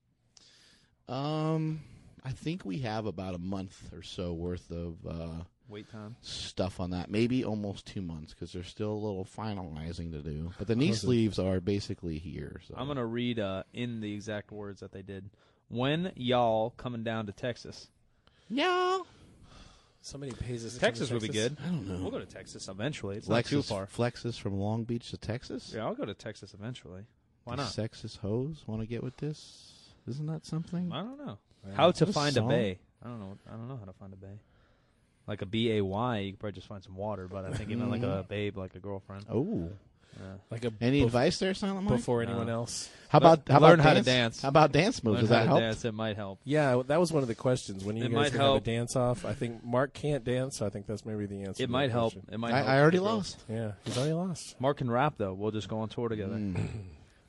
I think we have about a month or so worth of Wait time. stuff on that. Maybe almost 2 months because there's still a little finalizing to do. But the knee sleeves are basically here. So. I'm gonna read in the exact words that they did. When y'all coming down to Texas? Yeah. Somebody pays us. Texas would be good. I don't know. We'll go to Texas eventually. It's not too far. Flexes from Long Beach to Texas? Yeah, I'll go to Texas eventually. Why The not? Sexist hoes want to get with this? Isn't that something? I don't know. How to What a find a song. bay? I don't know. I don't know how to find a bay. Like a B-A-Y, you could probably just find some water. But I think even like a babe, like a girlfriend. Oh. Like a Any advice there, Silent Mike? before anyone else? How about Learn how to dance. How about dance moves? Learn Does how that to help? dance. It might help. Yeah, that was one of the questions. When are you It guys might gonna have a help. dance off? I think Mark can't dance, so I think that's maybe the answer. It to might that help. question. It might. help I already the girls. lost. Yeah, he's already lost. Mark can rap though. We'll just go on tour together.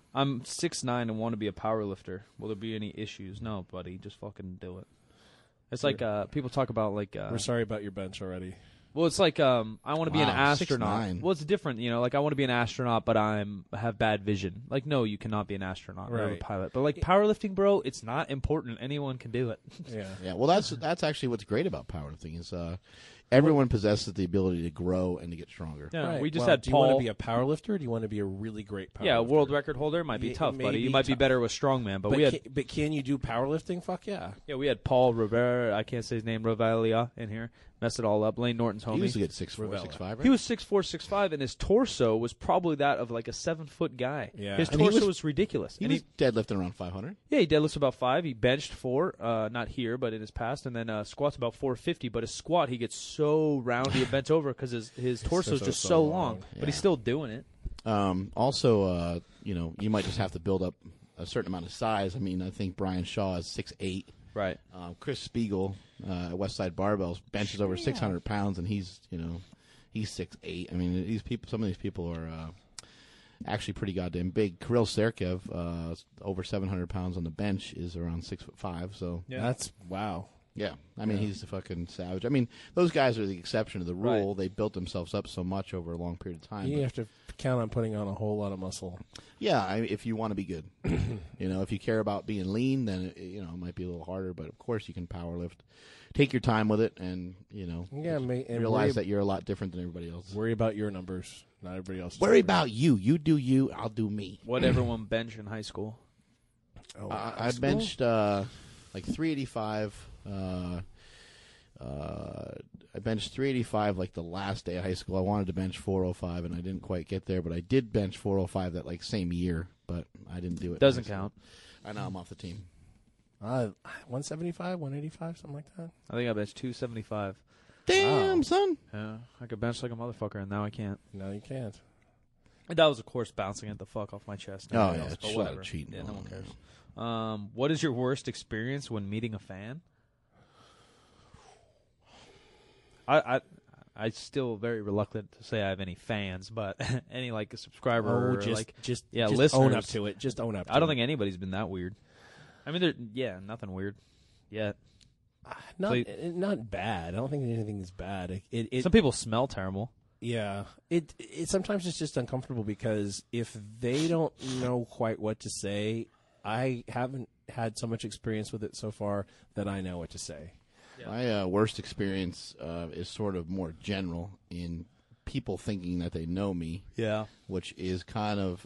I'm 6'9" and want to be a power lifter. Will there be any issues? No, buddy. Just fucking do it. It's like people talk about like. We're sorry about your bench already. Well, it's like I want to be an astronaut. 6'9". Well, it's different, like I want to be an astronaut, but I have bad vision. Like, no, you cannot be an astronaut or a Right. pilot. But like powerlifting, bro, it's not important. Anyone can do it. Yeah. Yeah, well, that's actually what's great about powerlifting is everyone possesses the ability to grow and to get stronger. Yeah, Right. we just Well, had do you want Paul. to be a power lifter or do you want to be a really great power Yeah, a lifter? world record holder might be Yeah, tough, it may buddy. be You might be tough. better with strongman. But But can you do powerlifting? Fuck yeah. we had Paul Rivera. I can't say his name. Revalia in here. Messed it all up. Lane Norton's homie. He was a good 6'4", Ravella. 6'5", right? He was 6'4", 6'5", and his torso was probably that of like a 7-foot guy. Yeah. His And he torso was- was ridiculous. He And was deadlifting around 500. he deadlifts about 5. He benched 4, not here, but in his past, and then squats about 450. But his squat, he gets so roundy and bent over because his torso is just so long. But he's Yeah. still doing it. Also, you might just have to build up a certain amount of size. I mean, I think Brian Shaw is 6'8". Right. Chris Spiegel at Westside Barbells benches over 600 pounds, and he's 6'8". I mean, some of these people are actually pretty goddamn big. Kirill Serkev, over 700 pounds on the bench, is around 6'5". So Yeah. That's wow. yeah, I mean, he's a fucking savage. I mean, those guys are the exception to the rule. Right. They built themselves up so much over a long period of time. You But have to count on putting on a whole lot of muscle. yeah, if you want to be good, if you care about being lean, then it might be a little harder. But of course, you can power lift. Take your time with it, and Yeah, just and realize that you're a lot different than everybody else. worry about your numbers, not everybody else. Worry about you. You do you. I'll do me. What everyone bench in high school. I benched like 385. I benched 385 like the last day of high school. I wanted to bench 405, and I didn't quite get there, but I did bench 405 that like same year, but I didn't do it. Doesn't in high count. school. I know I'm off the team. 175, 185, something like that. I think I benched 275. Damn, Wow. son. Yeah, I could bench like a motherfucker, and now I can't. No, you can't. And that was, of course, bouncing it the fuck off my chest. Oh, Nobody yeah, else, it's but a lot of whatever. cheating Yeah, no going one on. cares. What is your worst experience when meeting a fan? I'm still very reluctant to say I have any fans, but any like a subscriber, or just listeners. own up to it. Just own up. To I don't it. think anybody's been that weird. I mean, nothing weird yet. Not bad. I don't think anything is bad. Some people smell terrible. Yeah, it sometimes it's just uncomfortable because if they don't know quite what to say, I haven't had so much experience with it so far that I know what to say. My worst experience is sort of more general in people thinking that they know me. Yeah. Which is kind of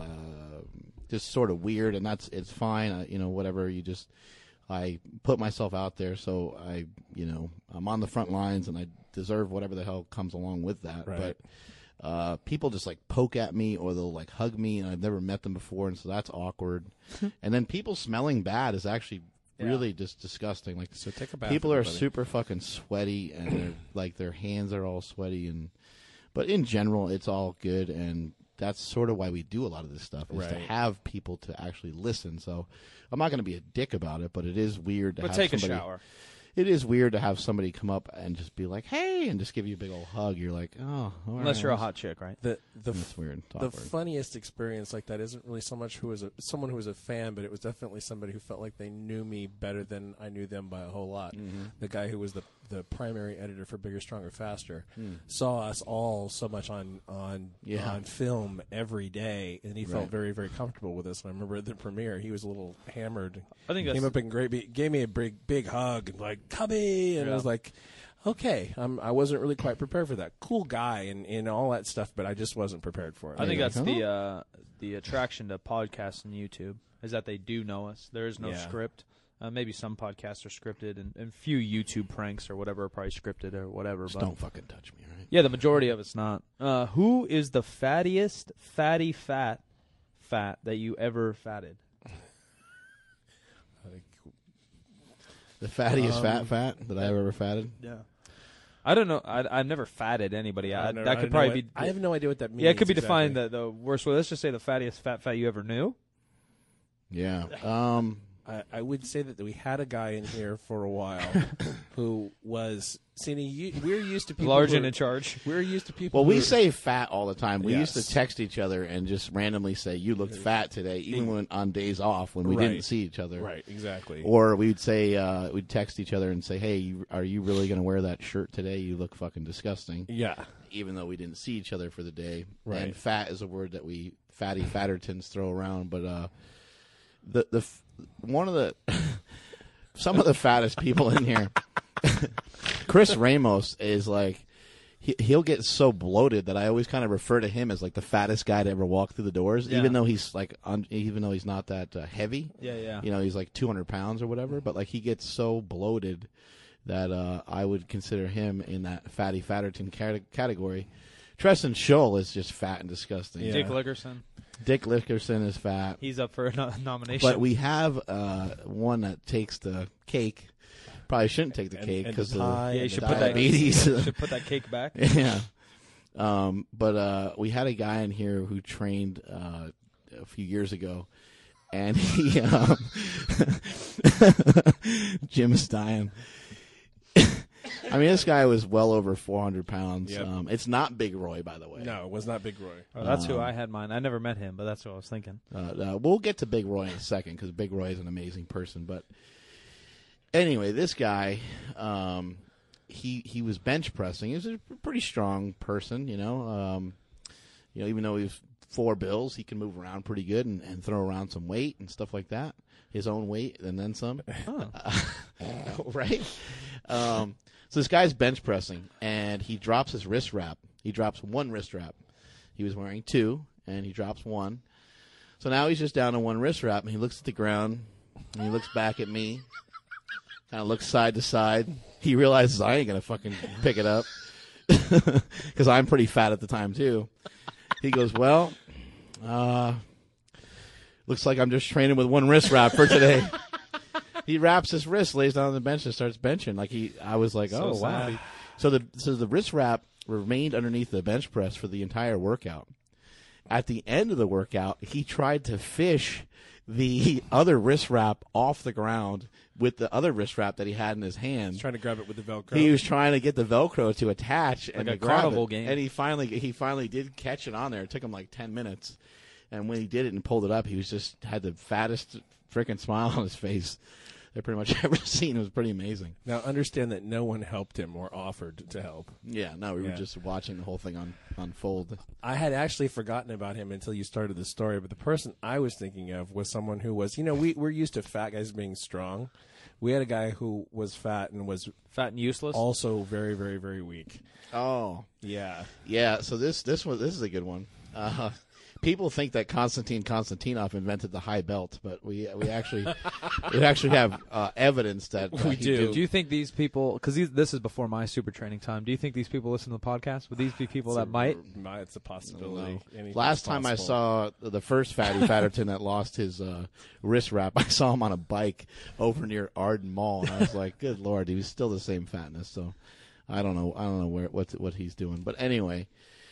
just sort of weird, and it's fine. Whatever. I put myself out there, so I'm on the front lines, and I deserve whatever the hell comes along with that. Right. But people just like poke at me, or they'll like hug me, and I've never met them before, and so that's awkward. And then people smelling bad is actually really just disgusting. Like, So take a bath. people are everybody. super fucking sweaty, and they're like their hands are all sweaty, but in general, it's all good, and that's sort of why we do a lot of this stuff, is to Right. have people to actually listen. So I'm not going to be a dick about it, but it is weird to But have take somebody, a shower. It is weird to have somebody come up and just be like, "Hey," and just give you a big old hug. You're like, "Oh," all Unless right, you're a hot chick, right? That's weird. It's The awkward. funniest experience like that isn't really so much someone who was a fan, but it was definitely somebody who felt like they knew me better than I knew them by a whole lot. The guy who was the primary editor for Bigger, Stronger, Faster saw us all so much on film every day, and he felt Right. very, very comfortable with us. And I remember at the premiere, he was a little hammered. I think that's Came up and gave me a big hug and like, "Cubby," and I was like, okay, I wasn't really quite prepared for that. Cool guy and all that stuff, but I just wasn't prepared for it. I think Yeah. that's the attraction to podcasts and YouTube is that they do know us. There is no Yeah. script. Maybe some podcasts are scripted, and few YouTube pranks or whatever are probably scripted or whatever. Just But don't fucking touch me, right? yeah, the majority of it's not. Who is the fattiest fat that you ever fatted? The fattiest fat that I ever fatted. Yeah. I don't know. I've never fatted anybody. That could I probably be. I have no idea what that means. Yeah, it could be exactly. defined the worst way. Let's just say the fattiest fat you ever knew. Yeah. I would say that we had a guy in here for a while who was. See, we're used to people large and in charge. We're used to people. Well, we who, say fat all the time. We used Yes. to text each other and just randomly say, "You looked fat today," even when on days off when we Right. didn't see each other. right, exactly. Or we'd say, we'd text each other and say, "Hey, are you really going to wear that shirt today? You look fucking disgusting." Yeah, Even though we didn't see each other for the day. Right. And fat is a word that we fattertons throw around, but one of the some of the fattest people in here, Chris Ramos, is like he'll get so bloated that I always kind of refer to him as like the fattest guy to ever walk through the doors, Yeah. even though he's like even though he's not that heavy. Yeah. You know, he's like 200 pounds or whatever, but like he gets so bloated that I would consider him in that fatterton category. Treston Scholl is just fat and disgusting. Yeah. Dick Lickerson. Dick Lickerson is fat. He's up for a nomination. But we have one that takes the cake. Probably shouldn't take the cake and because the of pie the you and should the put that diabetes. should put that cake back. Yeah. But we had a guy in here who trained a few years ago, and he Jim is dying. I mean, this guy was well over 400 pounds. Yep. It's not Big Roy, by the way. no, it was not Big Roy. Oh, that's who I had mine. I never met him, but that's what I was thinking. We'll get to Big Roy in a second because Big Roy is an amazing person. But anyway, this guy, he was bench pressing. He was a pretty strong person, you know. Even though he was 4 bills, he can move around pretty good and throw around some weight and stuff like that. His own weight and then some. Oh. Right? So this guy's bench pressing, and he drops his wrist wrap. He drops 1 wrist wrap. He was wearing 2, and he drops 1. So now he's just down to 1 wrist wrap, and he looks at the ground, and he looks back at me, kind of looks side to side. He realizes I ain't going to fucking pick it up because I'm pretty fat at the time, too. He goes, well, looks like I'm just training with 1 wrist wrap for today. He wraps his wrist, lays down on the bench, and starts benching. I was like, So oh, wow. sad. So the wrist wrap remained underneath the bench press for the entire workout. At the end of the workout, he tried to fish the other wrist wrap off the ground with the other wrist wrap that he had in his hand. Trying to grab it with the Velcro. He was trying to get the Velcro to attach and Like to a grab carnival it. game. And he finally did catch it on there. It took him like 10 minutes. And when he did it and pulled it up, he was just had the fattest freaking smile on his face I've pretty much ever seen. It was pretty amazing. Now, understand that no one helped him or offered to help. Yeah, no, we were Yeah. just watching the whole thing unfold. I had actually forgotten about him until you started the story, but the person I was thinking of was someone who was, we're used to fat guys being strong. We had a guy who was fat and was Fat and useless. also very, very, very weak. Oh, Yeah. yeah. So this is a good one. People think that Konstantin Konstantinov invented the high belt, but we actually have evidence that We he do. did. Do you think these people, because this is before my super training time, do you think these people listen to the podcast? Would these be people that might? It's a possibility. Anything's Last time I possible. saw the first fatty Fatterton that lost his wrist wrap, I saw him on a bike over near Arden Mall, and I was like, "Good Lord, he was still the same fatness." So I don't know what he's doing, but anyway,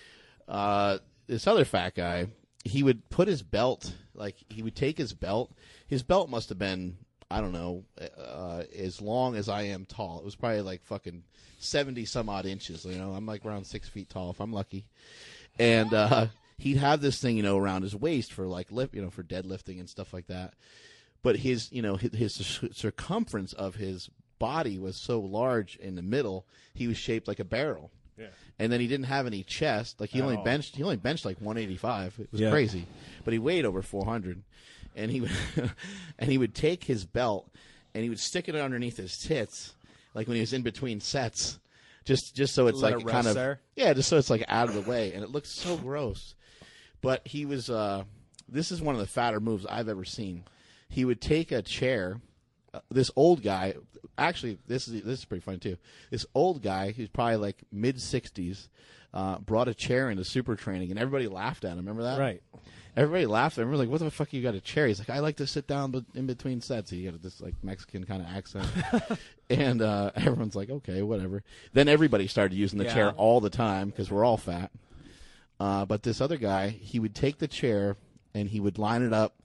this other fat guy, he would put his belt, like he would take his belt. His belt must have been, I don't know, as long as I am tall. It was probably like fucking 70 some odd inches. I'm like around 6 feet tall if I'm lucky. And he'd have this thing, around his waist for like for deadlifting and stuff like that. But his circumference of his body was so large in the middle, he was shaped like a barrel. Yeah. And then he didn't have any chest. Like he only benched like 185. It was Yeah. crazy. But he weighed over 400. And he would take his belt and he would stick it underneath his tits, like when he was in between sets, just so it's Let like it kind rest of there? yeah, just so it's like out of the way. And it looks so gross. But he was this is one of the fatter moves I've ever seen. He would take a chair. This old guy, actually, this is pretty funny too. This old guy, who's probably like mid-60s, brought a chair into super training, and everybody laughed at him. Remember that? Right. Everybody laughed at him. Everybody was like, "What the fuck? You got a chair?" He's like, "I like to sit down in between sets." He had this like Mexican kind of accent, and everyone's like, "Okay, whatever." Then everybody started using the chair all the time because we're all fat. But this other guy, he would take the chair and he would line it up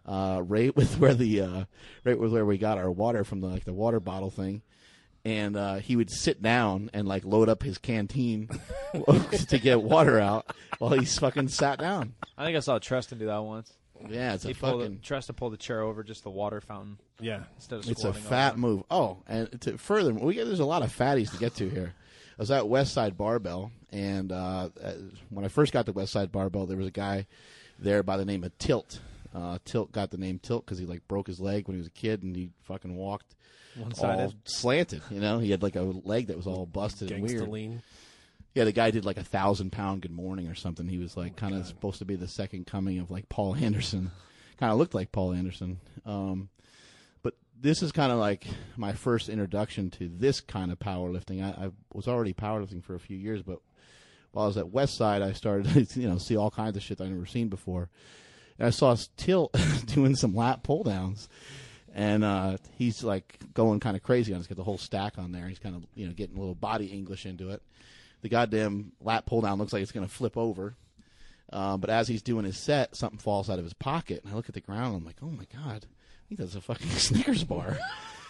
right with where we got our water from, the water bottle thing. And he would sit down and load up his canteen to get water out while he's fucking sat down. I think I saw Treston do that once. Yeah, it's Treston pulled the chair over just the water fountain. Yeah, instead of it's a squatting fat over. move. Oh, and further, there's a lot of fatties to get to here. I was at West Side Barbell, and when I first got to West Side Barbell, there was a guy there by the name of Tilt. Tilt got the name Tilt because he broke his leg when he was a kid, and he fucking walked one-sided, all slanted. He had a leg that was all busted and weird. Lean. Yeah, the guy did 1,000-pound Good Morning or something. He was kind of supposed to be the second coming of Paul Anderson. Kind of looked like Paul Anderson. But this is kind of my first introduction to this kind of powerlifting. I was already powerlifting for a few years, but while I was at Westside, I started to see all kinds of shit I'd never seen before. And I saw Tilt doing some lat pull downs. And he's going kind of crazy on it. He's got the whole stack on there. He's kind of getting a little body English into it. The goddamn lat pull down looks like it's going to flip over. But as he's doing his set, something falls out of his pocket. And I look at the ground and I'm like, oh my God, I think that's a fucking Snickers bar.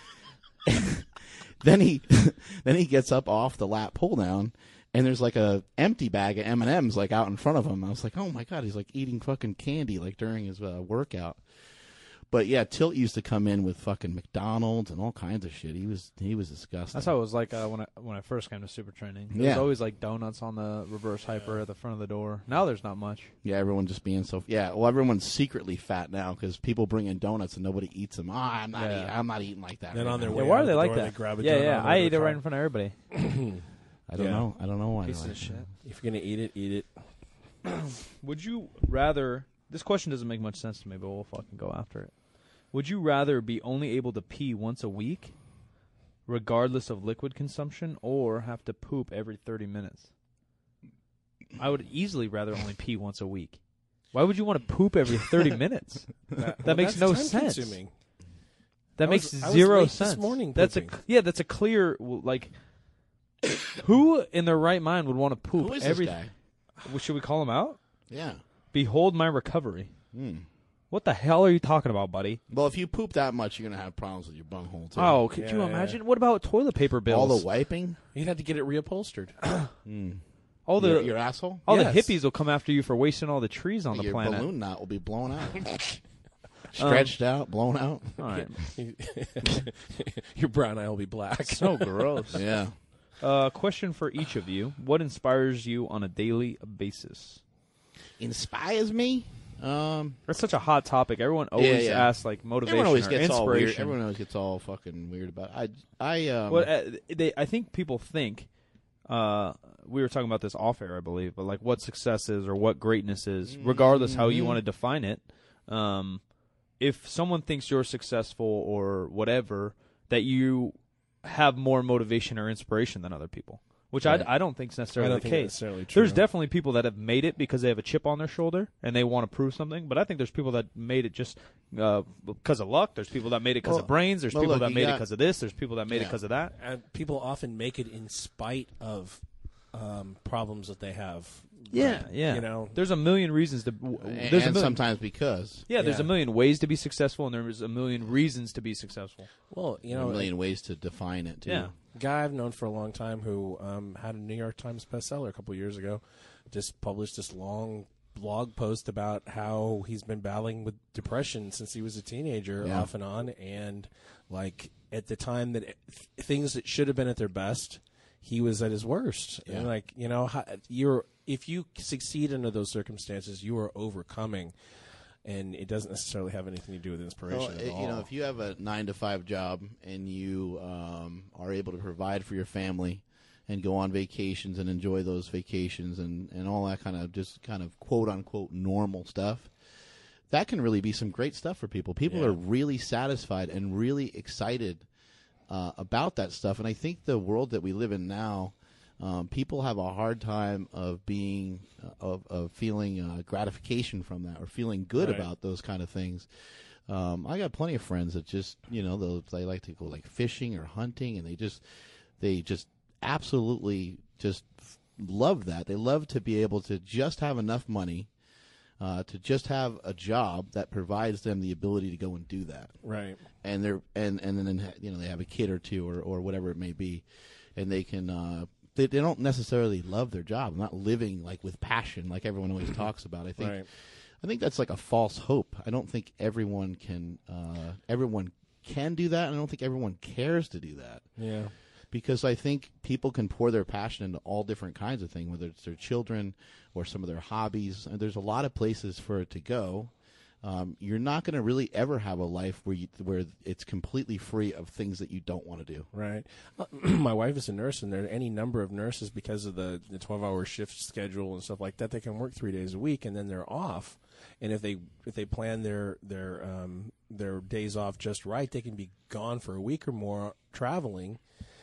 Then he gets up off the lat pull down and there's a empty bag of M&Ms out in front of him. I was like, oh my God, he's eating fucking candy during his workout. But yeah, Tilt used to come in with fucking McDonald's and all kinds of shit. He was disgusting. That's how it was when I first came to Super Training. There was always donuts on the reverse hyper at the front of the door. Now there's not much. Yeah, everyone's just being so. Yeah, well, everyone's secretly fat now because people bring in donuts and nobody eats them. I'm not eating like that. Then right on their now. way why out are they the like door, that? they grab a Yeah, donut yeah. out of I their eat it car. right in front of everybody. I don't know. I don't know why. Piece they of like shit. that. If you're gonna eat it. Would you rather? This question doesn't make much sense to me, but we'll fucking go after it. Would you rather be only able to pee once a week, regardless of liquid consumption, or have to poop every 30 minutes? I would easily rather only pee once a week. Why would you want to poop every 30 minutes? That makes no sense. Consuming. That I makes was zero late sense. This morning that's pooping. that's a clear who in their right mind would want to poop Who is every? this guy? Well, should we call him out? Yeah. Behold my recovery. Hmm. What the hell are you talking about, buddy? Well, if you poop that much, you're gonna have problems with your bunghole too. Oh, could you Yeah. imagine? What about toilet paper bills? all the wiping. You'd have to get it reupholstered. all the your asshole. all Yes. the hippies will come after you for wasting all the trees on the Your planet. balloon knot will be blown out, stretched out, blown out. All right. Your brown eye will be black. So gross. Yeah. Question for each of you: what inspires you on a daily basis? Inspires me. That's such a hot topic. Everyone always Yeah. asks motivation Everyone always or gets all weird. inspiration. Everyone always gets all fucking weird about it. I think people think we were talking about this off air, I believe, but what success is or what greatness is, regardless how you want to define it. If someone thinks you're successful or whatever, that you have more motivation or inspiration than other people, which Right. I don't think is necessarily I don't the think case. that's necessarily true. There's definitely people that have made it because they have a chip on their shoulder and they want to prove something. But I think there's people that made it just because of luck. There's people that made it because Well, of brains. There's well, people look, that you made it got- because of this. There's people that made it Yeah. because of that. And people often make it in spite of problems that they have. Yeah. You know, there's a million reasons to. and There's a million, sometimes because there's Yeah. a million ways to be successful, and there's a million reasons to be successful. well, you a know, million ways to define it too. Yeah. a guy I've known for a long time who had a New York Times bestseller a couple years ago, just published this long blog post about how he's been battling with depression since he was a teenager, Yeah. off and on, and at the time that things that should have been at their best, he was at his worst. Yeah. And if you succeed under those circumstances, you are overcoming, and it doesn't necessarily have anything to do with inspiration Well, at all. if you have a 9-to-5 job and you are able to provide for your family and go on vacations and enjoy those vacations and all that kind of quote unquote normal stuff, that can really be some great stuff for people. People Yeah. are really satisfied and really excited about that stuff. And I think the world that we live in now, people have a hard time of being of feeling gratification from that or feeling good Right. about those kind of things. I got plenty of friends that just they like to go fishing or hunting, and they just absolutely just love that. They love to be able to just have enough money to just have a job that provides them the ability to go and do that. Right. And they're and then they have a kid or two or whatever it may be, and they can they don't necessarily love their job, not living like with passion like everyone always talks about. I think that's like a false hope. I don't think everyone can do that, and I don't think everyone cares to do that. Yeah. Because I think people can pour their passion into all different kinds of things, whether it's their children or some of their hobbies. And there's a lot of places for it to go. You're not going to really ever have a life where it's completely free of things that you don't want to do. Right. My wife is a nurse, and there are any number of nurses, because of the 12-hour shift schedule and stuff like that, they can work 3 days a week, and then they're off. And if they plan their days off just right, they can be gone for a week or more traveling.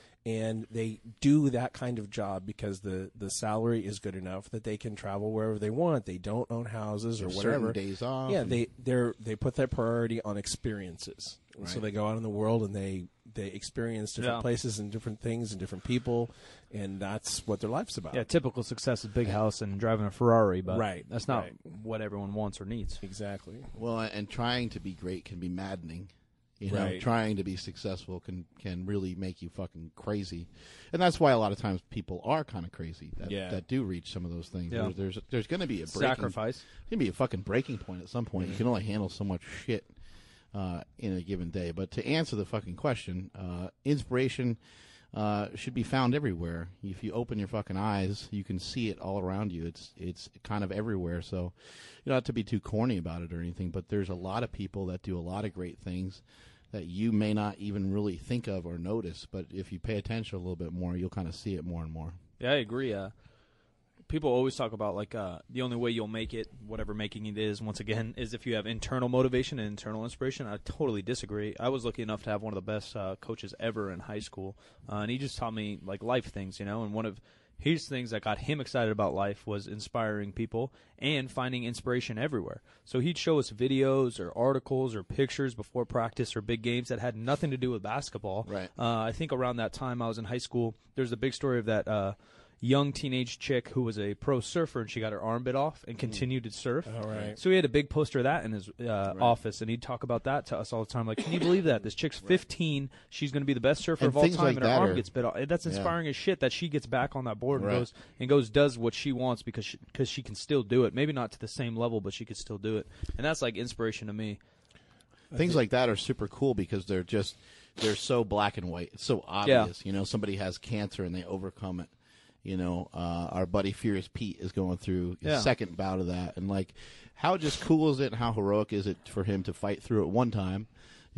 And they do that kind of job because the salary is good enough that they can travel wherever they want. They don't own houses or whatever. Certain days off. Yeah, they put that priority on experiences. Right. So they go out in the world and they experience different places and different things and different people, and that's what their life's about. Yeah, typical success is big house and driving a Ferrari, but that's not right. what everyone wants or needs. Exactly. Well, and trying to be great can be maddening. You know, right. Trying to be successful can really make you fucking crazy, and that's why a lot of times people are kind of crazy that do reach some of those things. Yeah. There's going to be a sacrifice. There's going to be a fucking breaking point at some point. You can only handle so much shit in a given day. But to answer the fucking question, inspiration should be found everywhere. If you open your fucking eyes, you can see it all around you. It's kind of everywhere. So you don't have to be too corny about it or anything, but there's a lot of people that do a lot of great things that you may not even really think of or notice. But if you pay attention a little bit more, you'll kind of see it more and more. Yeah, I agree. People always talk about the only way you'll make it, whatever making it is, once again, is if you have internal motivation and internal inspiration. I totally disagree. I was lucky enough to have one of the best coaches ever in high school, and he just taught me life things, and one of his things that got him excited about life was inspiring people and finding inspiration everywhere. So he'd show us videos or articles or pictures before practice or big games that had nothing to do with basketball. Right. I think around that time I was in high school, there's a big story of that young teenage chick who was a pro surfer, and she got her arm bit off and continued to surf. Oh, right. So he had a big poster of that in his office, and he'd talk about that to us all the time. Like, can you believe that? This chick's 15. She's going to be the best surfer And of all things time, like and her that arm gets bit off. That's inspiring as shit that she gets back on that board and does what she wants because she can still do it. Maybe not to the same level, but she could still do it. And that's like inspiration to me. Things like that are super cool because they're so black and white. It's so obvious. Somebody has cancer and they overcome it. Our buddy Furious Pete is going through his second bout of that. And, how just cool is it and how heroic is it for him to fight through it one time,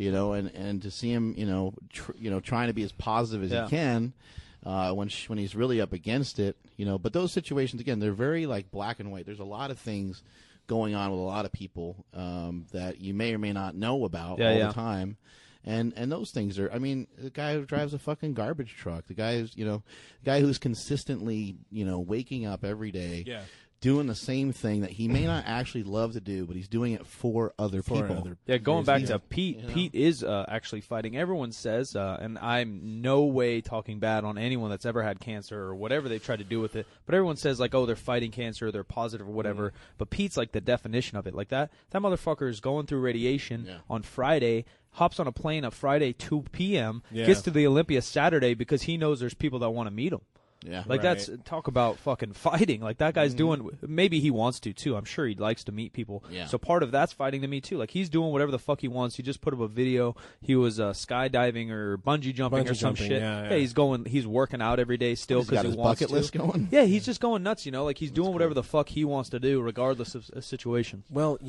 and to see him, trying to be as positive as he can when he's really up against it, But those situations, again, they're very, black and white. There's a lot of things going on with a lot of people that you may or may not know about all the time. And those things are, the guy who drives a fucking garbage truck, the guy who's consistently, waking up every day, doing the same thing that he may not actually love to do, but he's doing it for other people. Going back to Pete, Pete is actually fighting. Everyone says, and I'm no way talking bad on anyone that's ever had cancer or whatever they've tried to do with it, but everyone says, they're fighting cancer, they're positive or whatever, but Pete's the definition of it. That motherfucker is going through radiation on Friday, hops on a plane on Friday 2 p.m., gets to the Olympia Saturday because he knows there's people that want to meet him. Yeah, that's talk about fucking fighting. That guy's doing. Maybe he wants to too. I'm sure he likes to meet people. Yeah. So part of that's fighting to me too. He's doing whatever the fuck he wants. He just put up a video. He was skydiving or bungee jumping or some shit. Yeah, he's working out every day still because he wants bucket to. List going. Yeah, he's just going nuts. He's doing whatever the fuck he wants to do, regardless of a situation. Well,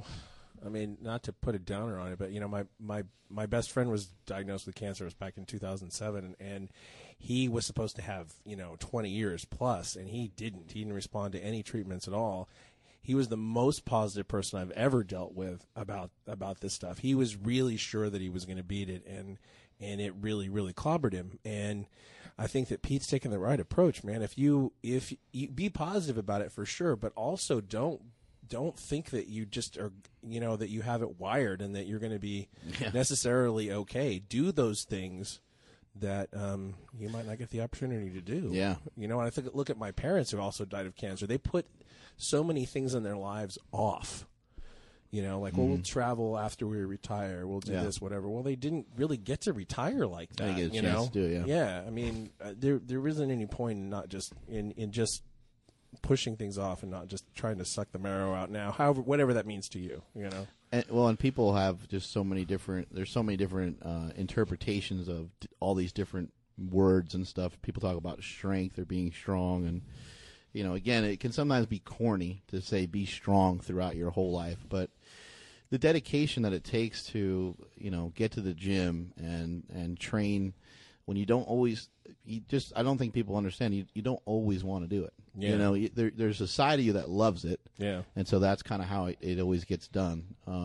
not to put a downer on it, but my best friend was diagnosed with cancer. It was back in 2007, and he was supposed to have 20 years plus, and he didn't. He didn't respond to any treatments at all. He was the most positive person I've ever dealt with about this stuff. He was really sure that he was going to beat it, and it really, really clobbered him. And I think that Pete's taking the right approach, man. If you be positive about it for sure, but also don't think that you just are, that you have it wired and that you're going to be necessarily okay. Do those things that you might not get the opportunity to do. Yeah. You know, and I think look at my parents who also died of cancer. They put so many things in their lives off. You know, like, well, we'll travel after we retire. We'll do this, whatever. Well, they didn't really get to retire like that. They get a you chance know? to do it, Yeah. I mean, there isn't any point in not just in just pushing things off and not just trying to suck the marrow out now. However, whatever that means to you. You know. And people have just so many different. There's so many different interpretations of all these different words and stuff. People talk about strength or being strong, and you know, again, it can sometimes be corny to say be strong throughout your whole life, but the dedication that it takes to, you know, get to the gym and train when you don't always, I don't think people understand. You don't always want to do it. Yeah. You know, there's a side of you that loves it. Yeah. And so that's kind of how it always gets done.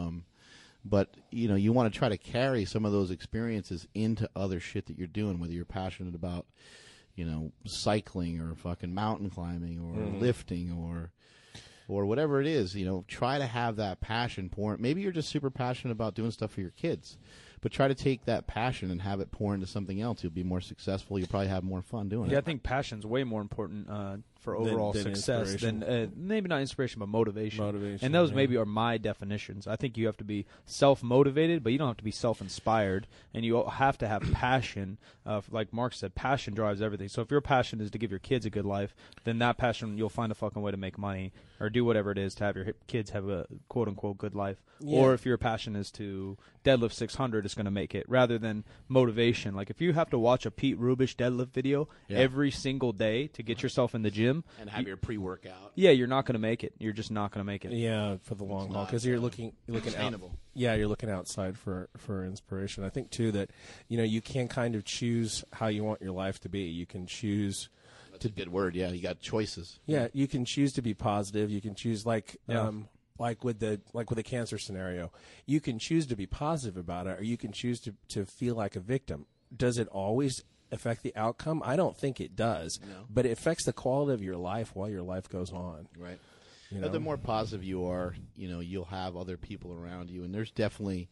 But, you know, you want to try to carry some of those experiences into other shit that you're doing, whether you're passionate about, you know, cycling or fucking mountain climbing or lifting or whatever it is. You know, try to have that passion pour. Maybe you're just super passionate about doing stuff for your kids, but try to take that passion and have it pour into something else. You'll be more successful. You'll probably have more fun doing it. Yeah, I think passion's way more important for overall success than maybe not inspiration, but motivation. And those maybe are my definitions. I think you have to be self-motivated, but you don't have to be self-inspired. And you have to have passion. Like Mark said, passion drives everything. So if your passion is to give your kids a good life, then that passion, you'll find a fucking way to make money or do whatever it is to have your kids have a quote-unquote good life. Yeah. Or if your passion is to deadlift 600, it's going to make it, rather than motivation. Like if you have to watch a Pete Rubish deadlift video every single day to get yourself in the gym, and have your pre-workout. Yeah, you're not going to make it. You're just not going to make it. Yeah, for the long haul, because you're looking sustainable. out. Yeah, you're looking outside for inspiration. I think too that, you know, you can kind of choose how you want your life to be. You can choose. That's a good word. Yeah, you got choices. Yeah, you can choose to be positive. You can choose like with the cancer scenario, you can choose to be positive about it, or you can choose to feel like a victim. Does it always affect the outcome? I don't think it does, but it affects the quality of your life while your life goes on. Right. You know? The more positive you are, you know, you'll have other people around you, and there's definitely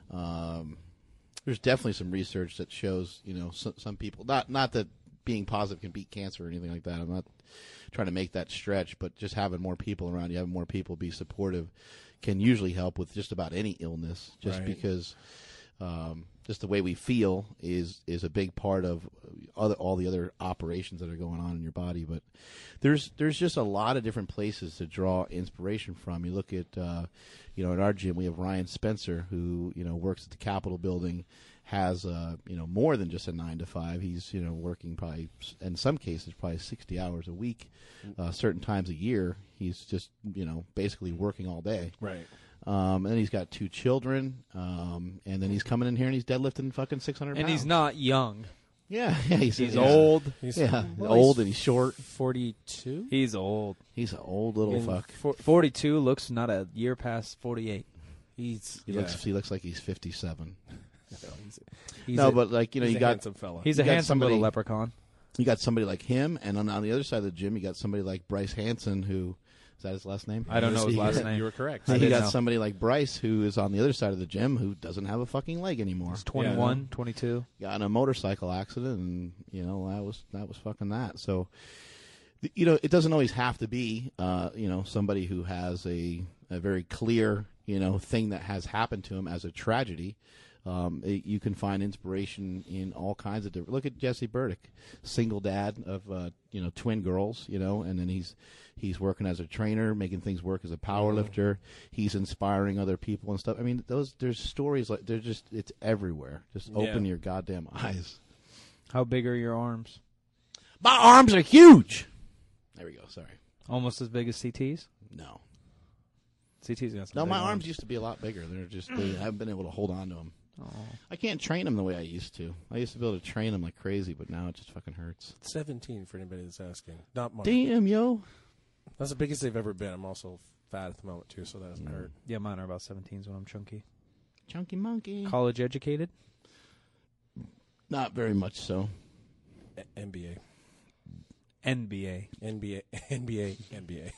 some research that shows, you know, some people, not that being positive can beat cancer or anything like that. I'm not trying to make that stretch, but just having more people around you, having more people be supportive, can usually help with just about any illness. Just because. Just the way we feel is a big part of all the other operations that are going on in your body. But there's just a lot of different places to draw inspiration from. You look at, you know, at our gym we have Ryan Spencer, who, you know, works at the Capitol building, has, you know, more than just a 9 to 5. He's, you know, working probably, in some cases, probably 60 hours a week, certain times a year. He's just, you know, basically working all day. Right. And then he's got 2 children, and then he's coming in here and he's deadlifting fucking 600 pounds. And he's not young. Yeah, he's old. He's old and he's short. 42? He's old. He's an old little fuck. 42 looks not a year past 48. He looks like he's 57. He's but like, you know, you got handsome fella. He's a handsome little leprechaun. You got somebody like him, and on the other side of the gym, you got somebody like Bryce Hansen, who. Is that his last name? I don't know his last name. You were correct. You got somebody like Bryce, who is on the other side of the gym, who doesn't have a fucking leg anymore. He's 21, 22. Got in a motorcycle accident, and, you know, that was fucking that. So, you know, it doesn't always have to be, you know, somebody who has a very clear, you know, thing that has happened to him as a tragedy. You can find inspiration in all kinds of different. Look at Jesse Burdick, single dad of you know, twin girls, you know, and then he's working as a trainer, making things work as a power lifter. He's inspiring other people and stuff. I mean, there's stories like it's everywhere. Just open your goddamn eyes. How big are your arms? My arms are huge. There we go. Sorry. Almost as big as CT's? No. CT's got some. No, big my arms. arms used to be a lot bigger. They haven't been able to hold on to them. Oh. I can't train them the way I used to. I used to be able to train them like crazy, but now it just fucking hurts. 17 for anybody that's asking. Not much. Damn, yo. That's the biggest they've ever been. I'm also fat at the moment, too, so that doesn't hurt. Yeah, mine are about 17s when I'm chunky. Chunky monkey. College educated? Not very much so. NBA. NBA. NBA.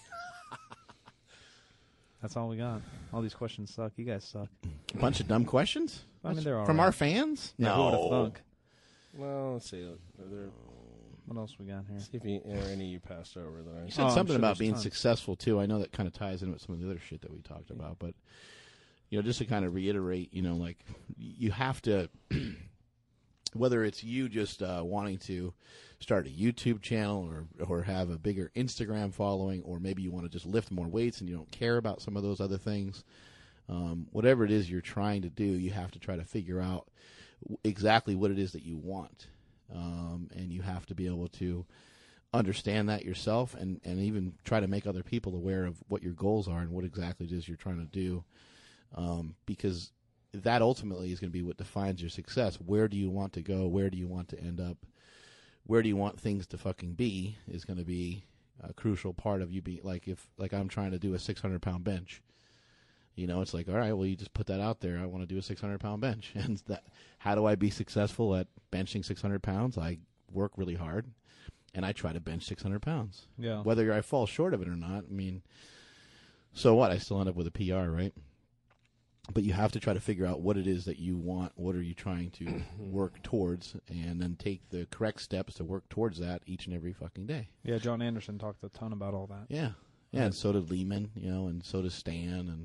That's all we got. All these questions suck. You guys suck. A bunch of dumb questions? I mean, they're all from right. our fans? Yeah, who would have thunk? Well, let's see. What else we got here? See if any you passed over that I You said I'm something sure about there's being tons. successful too. I know that kind of ties in with some of the other shit that we talked about, but just to kind of reiterate, like you have to, whether it's you just wanting to start a YouTube channel or have a bigger Instagram following, or maybe you want to just lift more weights and you don't care about some of those other things. Whatever it is you're trying to do, you have to try to figure out exactly what it is that you want. And you have to be able to understand that yourself and even try to make other people aware of what your goals are and what exactly it is you're trying to do. Because that ultimately is going to be what defines your success. Where do you want to go? Where do you want to end up? Where do you want things to fucking be is going to be a crucial part of you being, like I'm trying to do a 600-pound bench. It's like, all right, well, you just put that out there. I want to do a 600-pound bench. And how do I be successful at benching 600 pounds? I work really hard, and I try to bench 600 pounds. Yeah. Whether I fall short of it or not, so what? I still end up with a PR, right? But you have to try to figure out what it is that you want. What are you trying to work towards? And then take the correct steps to work towards that each and every fucking day. Yeah, John Anderson talked a ton about all that. Yeah. Yeah, and so did Lehman, and so does Stan, and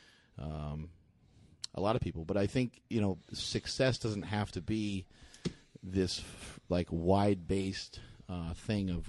a lot of people. But I think, success doesn't have to be this wide-based thing of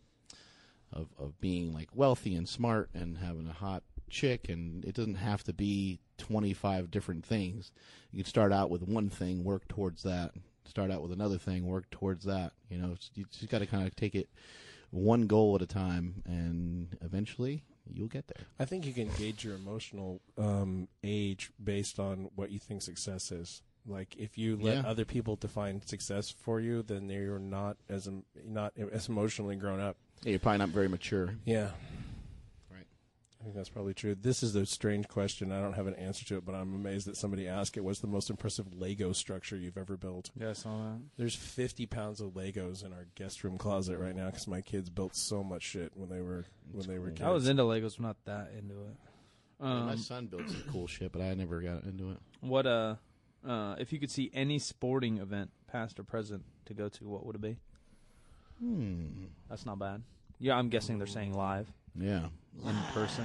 being wealthy and smart and having a hot chick, and it doesn't have to be 25 different things. You can start out with one thing, work towards that. Start out with another thing, work towards that. You just got to kind of take it one goal at a time, and eventually you'll get there. I think you can gauge your emotional age based on what you think success is. Like, if you let other people define success for you, then you're not as emotionally grown up. Yeah, you're probably not very mature. Yeah. Right. I think that's probably true. This is a strange question. I don't have an answer to it, but I'm amazed that somebody asked it. What's the most impressive Lego structure you've ever built? Yeah, I saw that. There's 50 pounds of Legos in our guest room closet right now because my kids built so much shit when they were kids. I was into Legos, but not that into it. My son built some cool shit, but I never got into it. What if you could see any sporting event, past or present, to go to, what would it be? That's not bad. Yeah, I'm guessing they're saying live, Yeah. in person.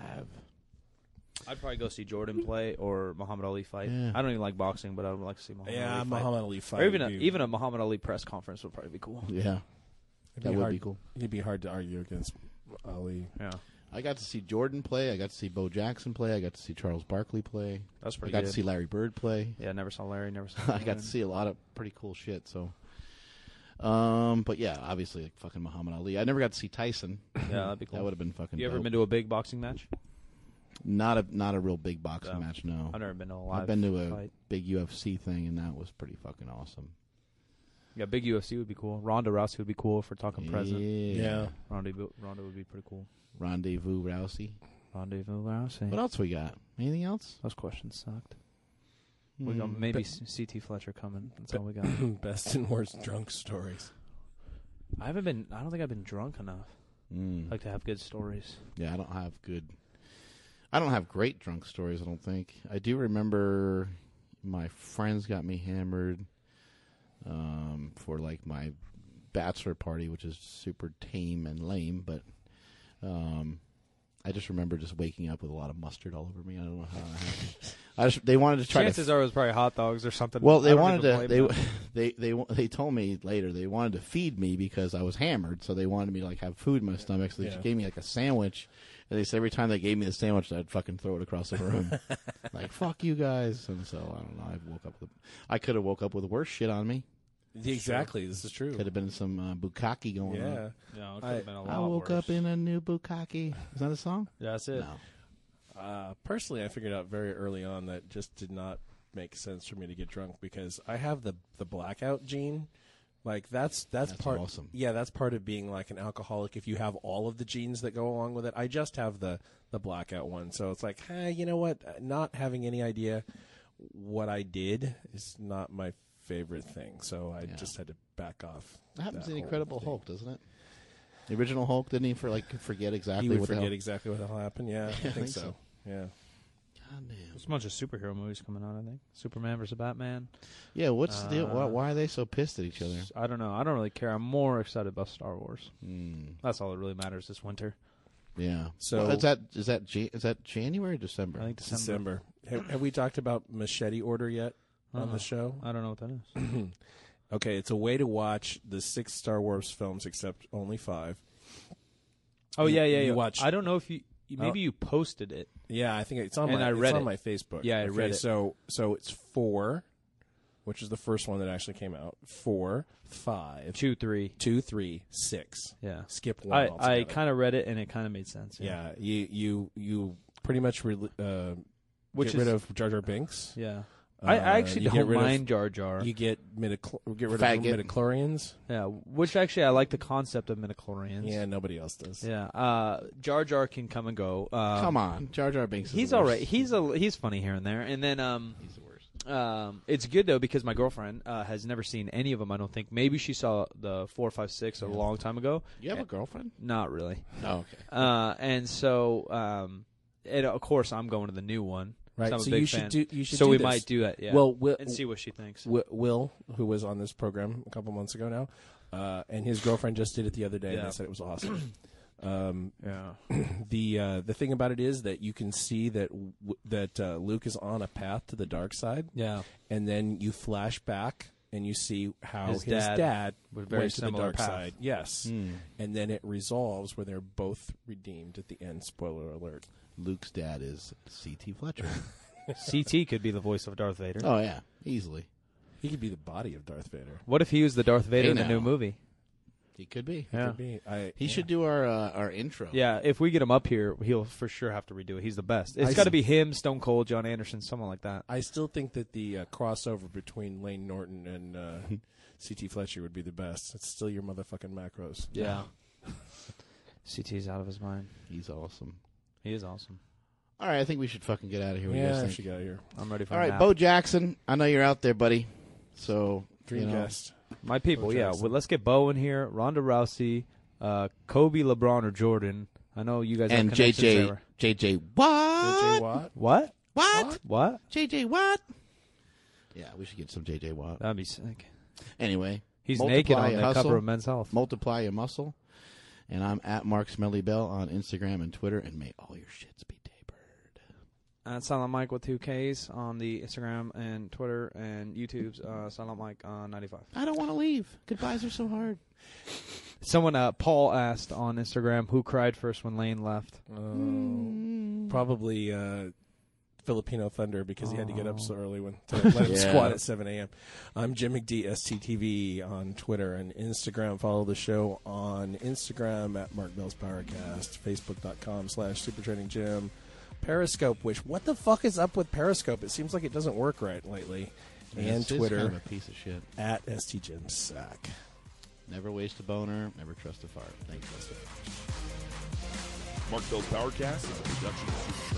I'd probably go see Jordan play or Muhammad Ali fight. Yeah. I don't even like boxing, but I would like to see Muhammad Ali fight. Muhammad Ali fight. Or even a Muhammad Ali press conference would probably be cool. Yeah. That would be cool. It'd be hard to argue against Ali. Yeah, I got to see Jordan play. I got to see Bo Jackson play. I got to see Charles Barkley play. that's I pretty got good. to see Larry Bird play. Yeah, never saw Larry. Never saw. I got to see a lot of pretty cool shit. So, but yeah, obviously, fucking Muhammad Ali. I never got to see Tyson. Yeah, that'd be cool. That would have been fucking. You ever dope. been to a big boxing match? Not a real big boxing No. match. No, I've never been to a live I've been to a fight. big UFC thing, and that was pretty fucking awesome. Yeah, big UFC would be cool. Ronda Rousey would be cool if we're talking present. Yeah. Ronda would be pretty cool. Rendezvous Rousey. Rendezvous Rousey. What else we got? Anything else? Those questions sucked. We got maybe C.T. Fletcher coming. That's all we got. Best and worst drunk stories. I don't think I've been drunk enough. Like to have good stories. Yeah, I don't have great drunk stories, I don't think. I do remember my friends got me hammered for my bachelor party, which is super tame and lame, but I just remember just waking up with a lot of mustard all over me. I don't know how that happened. They wanted to try Chances are it was probably hot dogs or something. Well, they I don't wanted even blame them. they told me later they wanted to feed me because I was hammered, so they wanted me to have food in my stomach. So they just gave me a sandwich, and they said every time they gave me the sandwich, I'd fucking throw it across the room, fuck you guys. And so I don't know. I could have woke up with worse shit on me. Exactly, this is true. Could have been some bukkake going on. No, it could have been a lot I woke worse. up in a new bukkake. Is that a song? Yeah, that's it. No. Personally, I figured out very early on that just did not make sense for me to get drunk because I have the blackout gene. That's part. Awesome. Yeah, that's part of being an alcoholic. If you have all of the genes that go along with it, I just have the blackout one. So it's hey, you know what? Not having any idea what I did is not my favorite thing. So I just had to back off. That happens that in whole Incredible thing. Hulk, doesn't it? The original Hulk, didn't he forget exactly He would what the forget hell? exactly what the hell happened. Yeah, I think so. Yeah. God damn. There's a bunch of superhero movies coming out, I think. Superman versus Batman. Yeah, what's the deal? Why are they so pissed at each other? I don't know. I don't really care. I'm more excited about Star Wars. Mm. That's all that really matters this winter. Yeah. So- Well, is that January or December? I think December. Have we talked about Machete Order yet on the show? I don't know what that is. Okay, it's a way to watch the 6 Star Wars films, except only 5. Oh, yeah. You watch- I don't know if you... Maybe you posted it. Yeah, I think it's on And my I read it's on it. my Facebook. Yeah, I Okay, read it. So it's 4, which is the first one that actually came out. 4, 5, 2, 3. 2, 3, 6. Yeah. Skip 1 I altogether. kind of read it, and it kind of made sense. Yeah, you pretty much Which get rid is- of Jar Jar Binks. Yeah. I actually you get don't rid of- mind Jar Jar. You get rid of Faggot. midichlorians. Yeah, which actually I like the concept of midichlorians. Yeah, nobody else does. Yeah. Jar Jar can come and go. Come on, Jar Jar Binks. Is He's the all worst. right. He's funny here and there. And then He's the worst. it's good though because my girlfriend has never seen any of them. I don't think. Maybe she saw the 4, 5, 6 a long time ago. You have a girlfriend? Not really. Oh, okay. And so, and of course, I'm going to the new one. Right. I'm a So big you fan. should do. You should. So do we this. might do that. Yeah. Well, and see what she thinks. Will, who was on this program a couple months ago now, and his girlfriend just did it the other day. And Yeah. they said it was awesome. Yeah. The thing about it is that you can see that Luke is on a path to the dark side, Yeah. and then you flash back and you see how His his dad dad was very went to the similar dark path. side. Yes, Hmm. and then it resolves where they're both redeemed at the end. Spoiler alert. Luke's dad is C.T. Fletcher. CT could be the voice of Darth Vader. Oh yeah, easily. He could be the body of Darth Vader. What if he was the Darth Vader Hey, in the now. new movie? He could be. Yeah. Could be. He should do our intro. Yeah, if we get him up here, he'll for sure have to redo it. He's the best. It's I got to see. be him, Stone Cold, John Anderson, someone like that. I still think that the crossover between Lane Norton and C.T. Fletcher would be the best. It's still your motherfucking macros. Yeah. CT's out of his mind. He's awesome. He is awesome. All right, I think we should fucking get out of here. What do you Yeah, guys I think? should get out of here. I'm ready for All a right, nap. Bo Jackson. I know you're out there, buddy. So Dream you know, guest. My people, Bo yeah. Jackson. Well, let's get Bo in here. Ronda Rousey, Kobe, LeBron, or Jordan. I know you guys and have connections there. JJ Watt. JJ Watt. What? What? What? JJ Watt. Yeah, we should get some JJ Watt. That'd be sick. Anyway, He's multiply naked on your the hustle, cover of Men's Health. Multiply your muscle. And I'm at Mark Smelly Bell on Instagram and Twitter. And may all your shits be tapered. At Silent Mike with 2 Ks on the Instagram and Twitter and YouTube's Silent Mike on 95. I don't want to leave. Goodbyes are so hard. Someone, Paul asked on Instagram, who cried first when Lane left? Probably Filipino Thunder because he had to get up so early to let him Yeah. squat at 7 a.m. I'm Jim McD, STTV on Twitter and Instagram. Follow the show on Instagram at Mark Bell's Powercast, Facebook.com/SuperTrainingGym, Periscope, which what the fuck is up with Periscope? It seems like it doesn't work right lately. And It's just Twitter kind of a piece of shit. at STJimSack. Never waste a boner. Never trust a fart. Thanks, Lester. Mark Bell's Powercast is a production of Super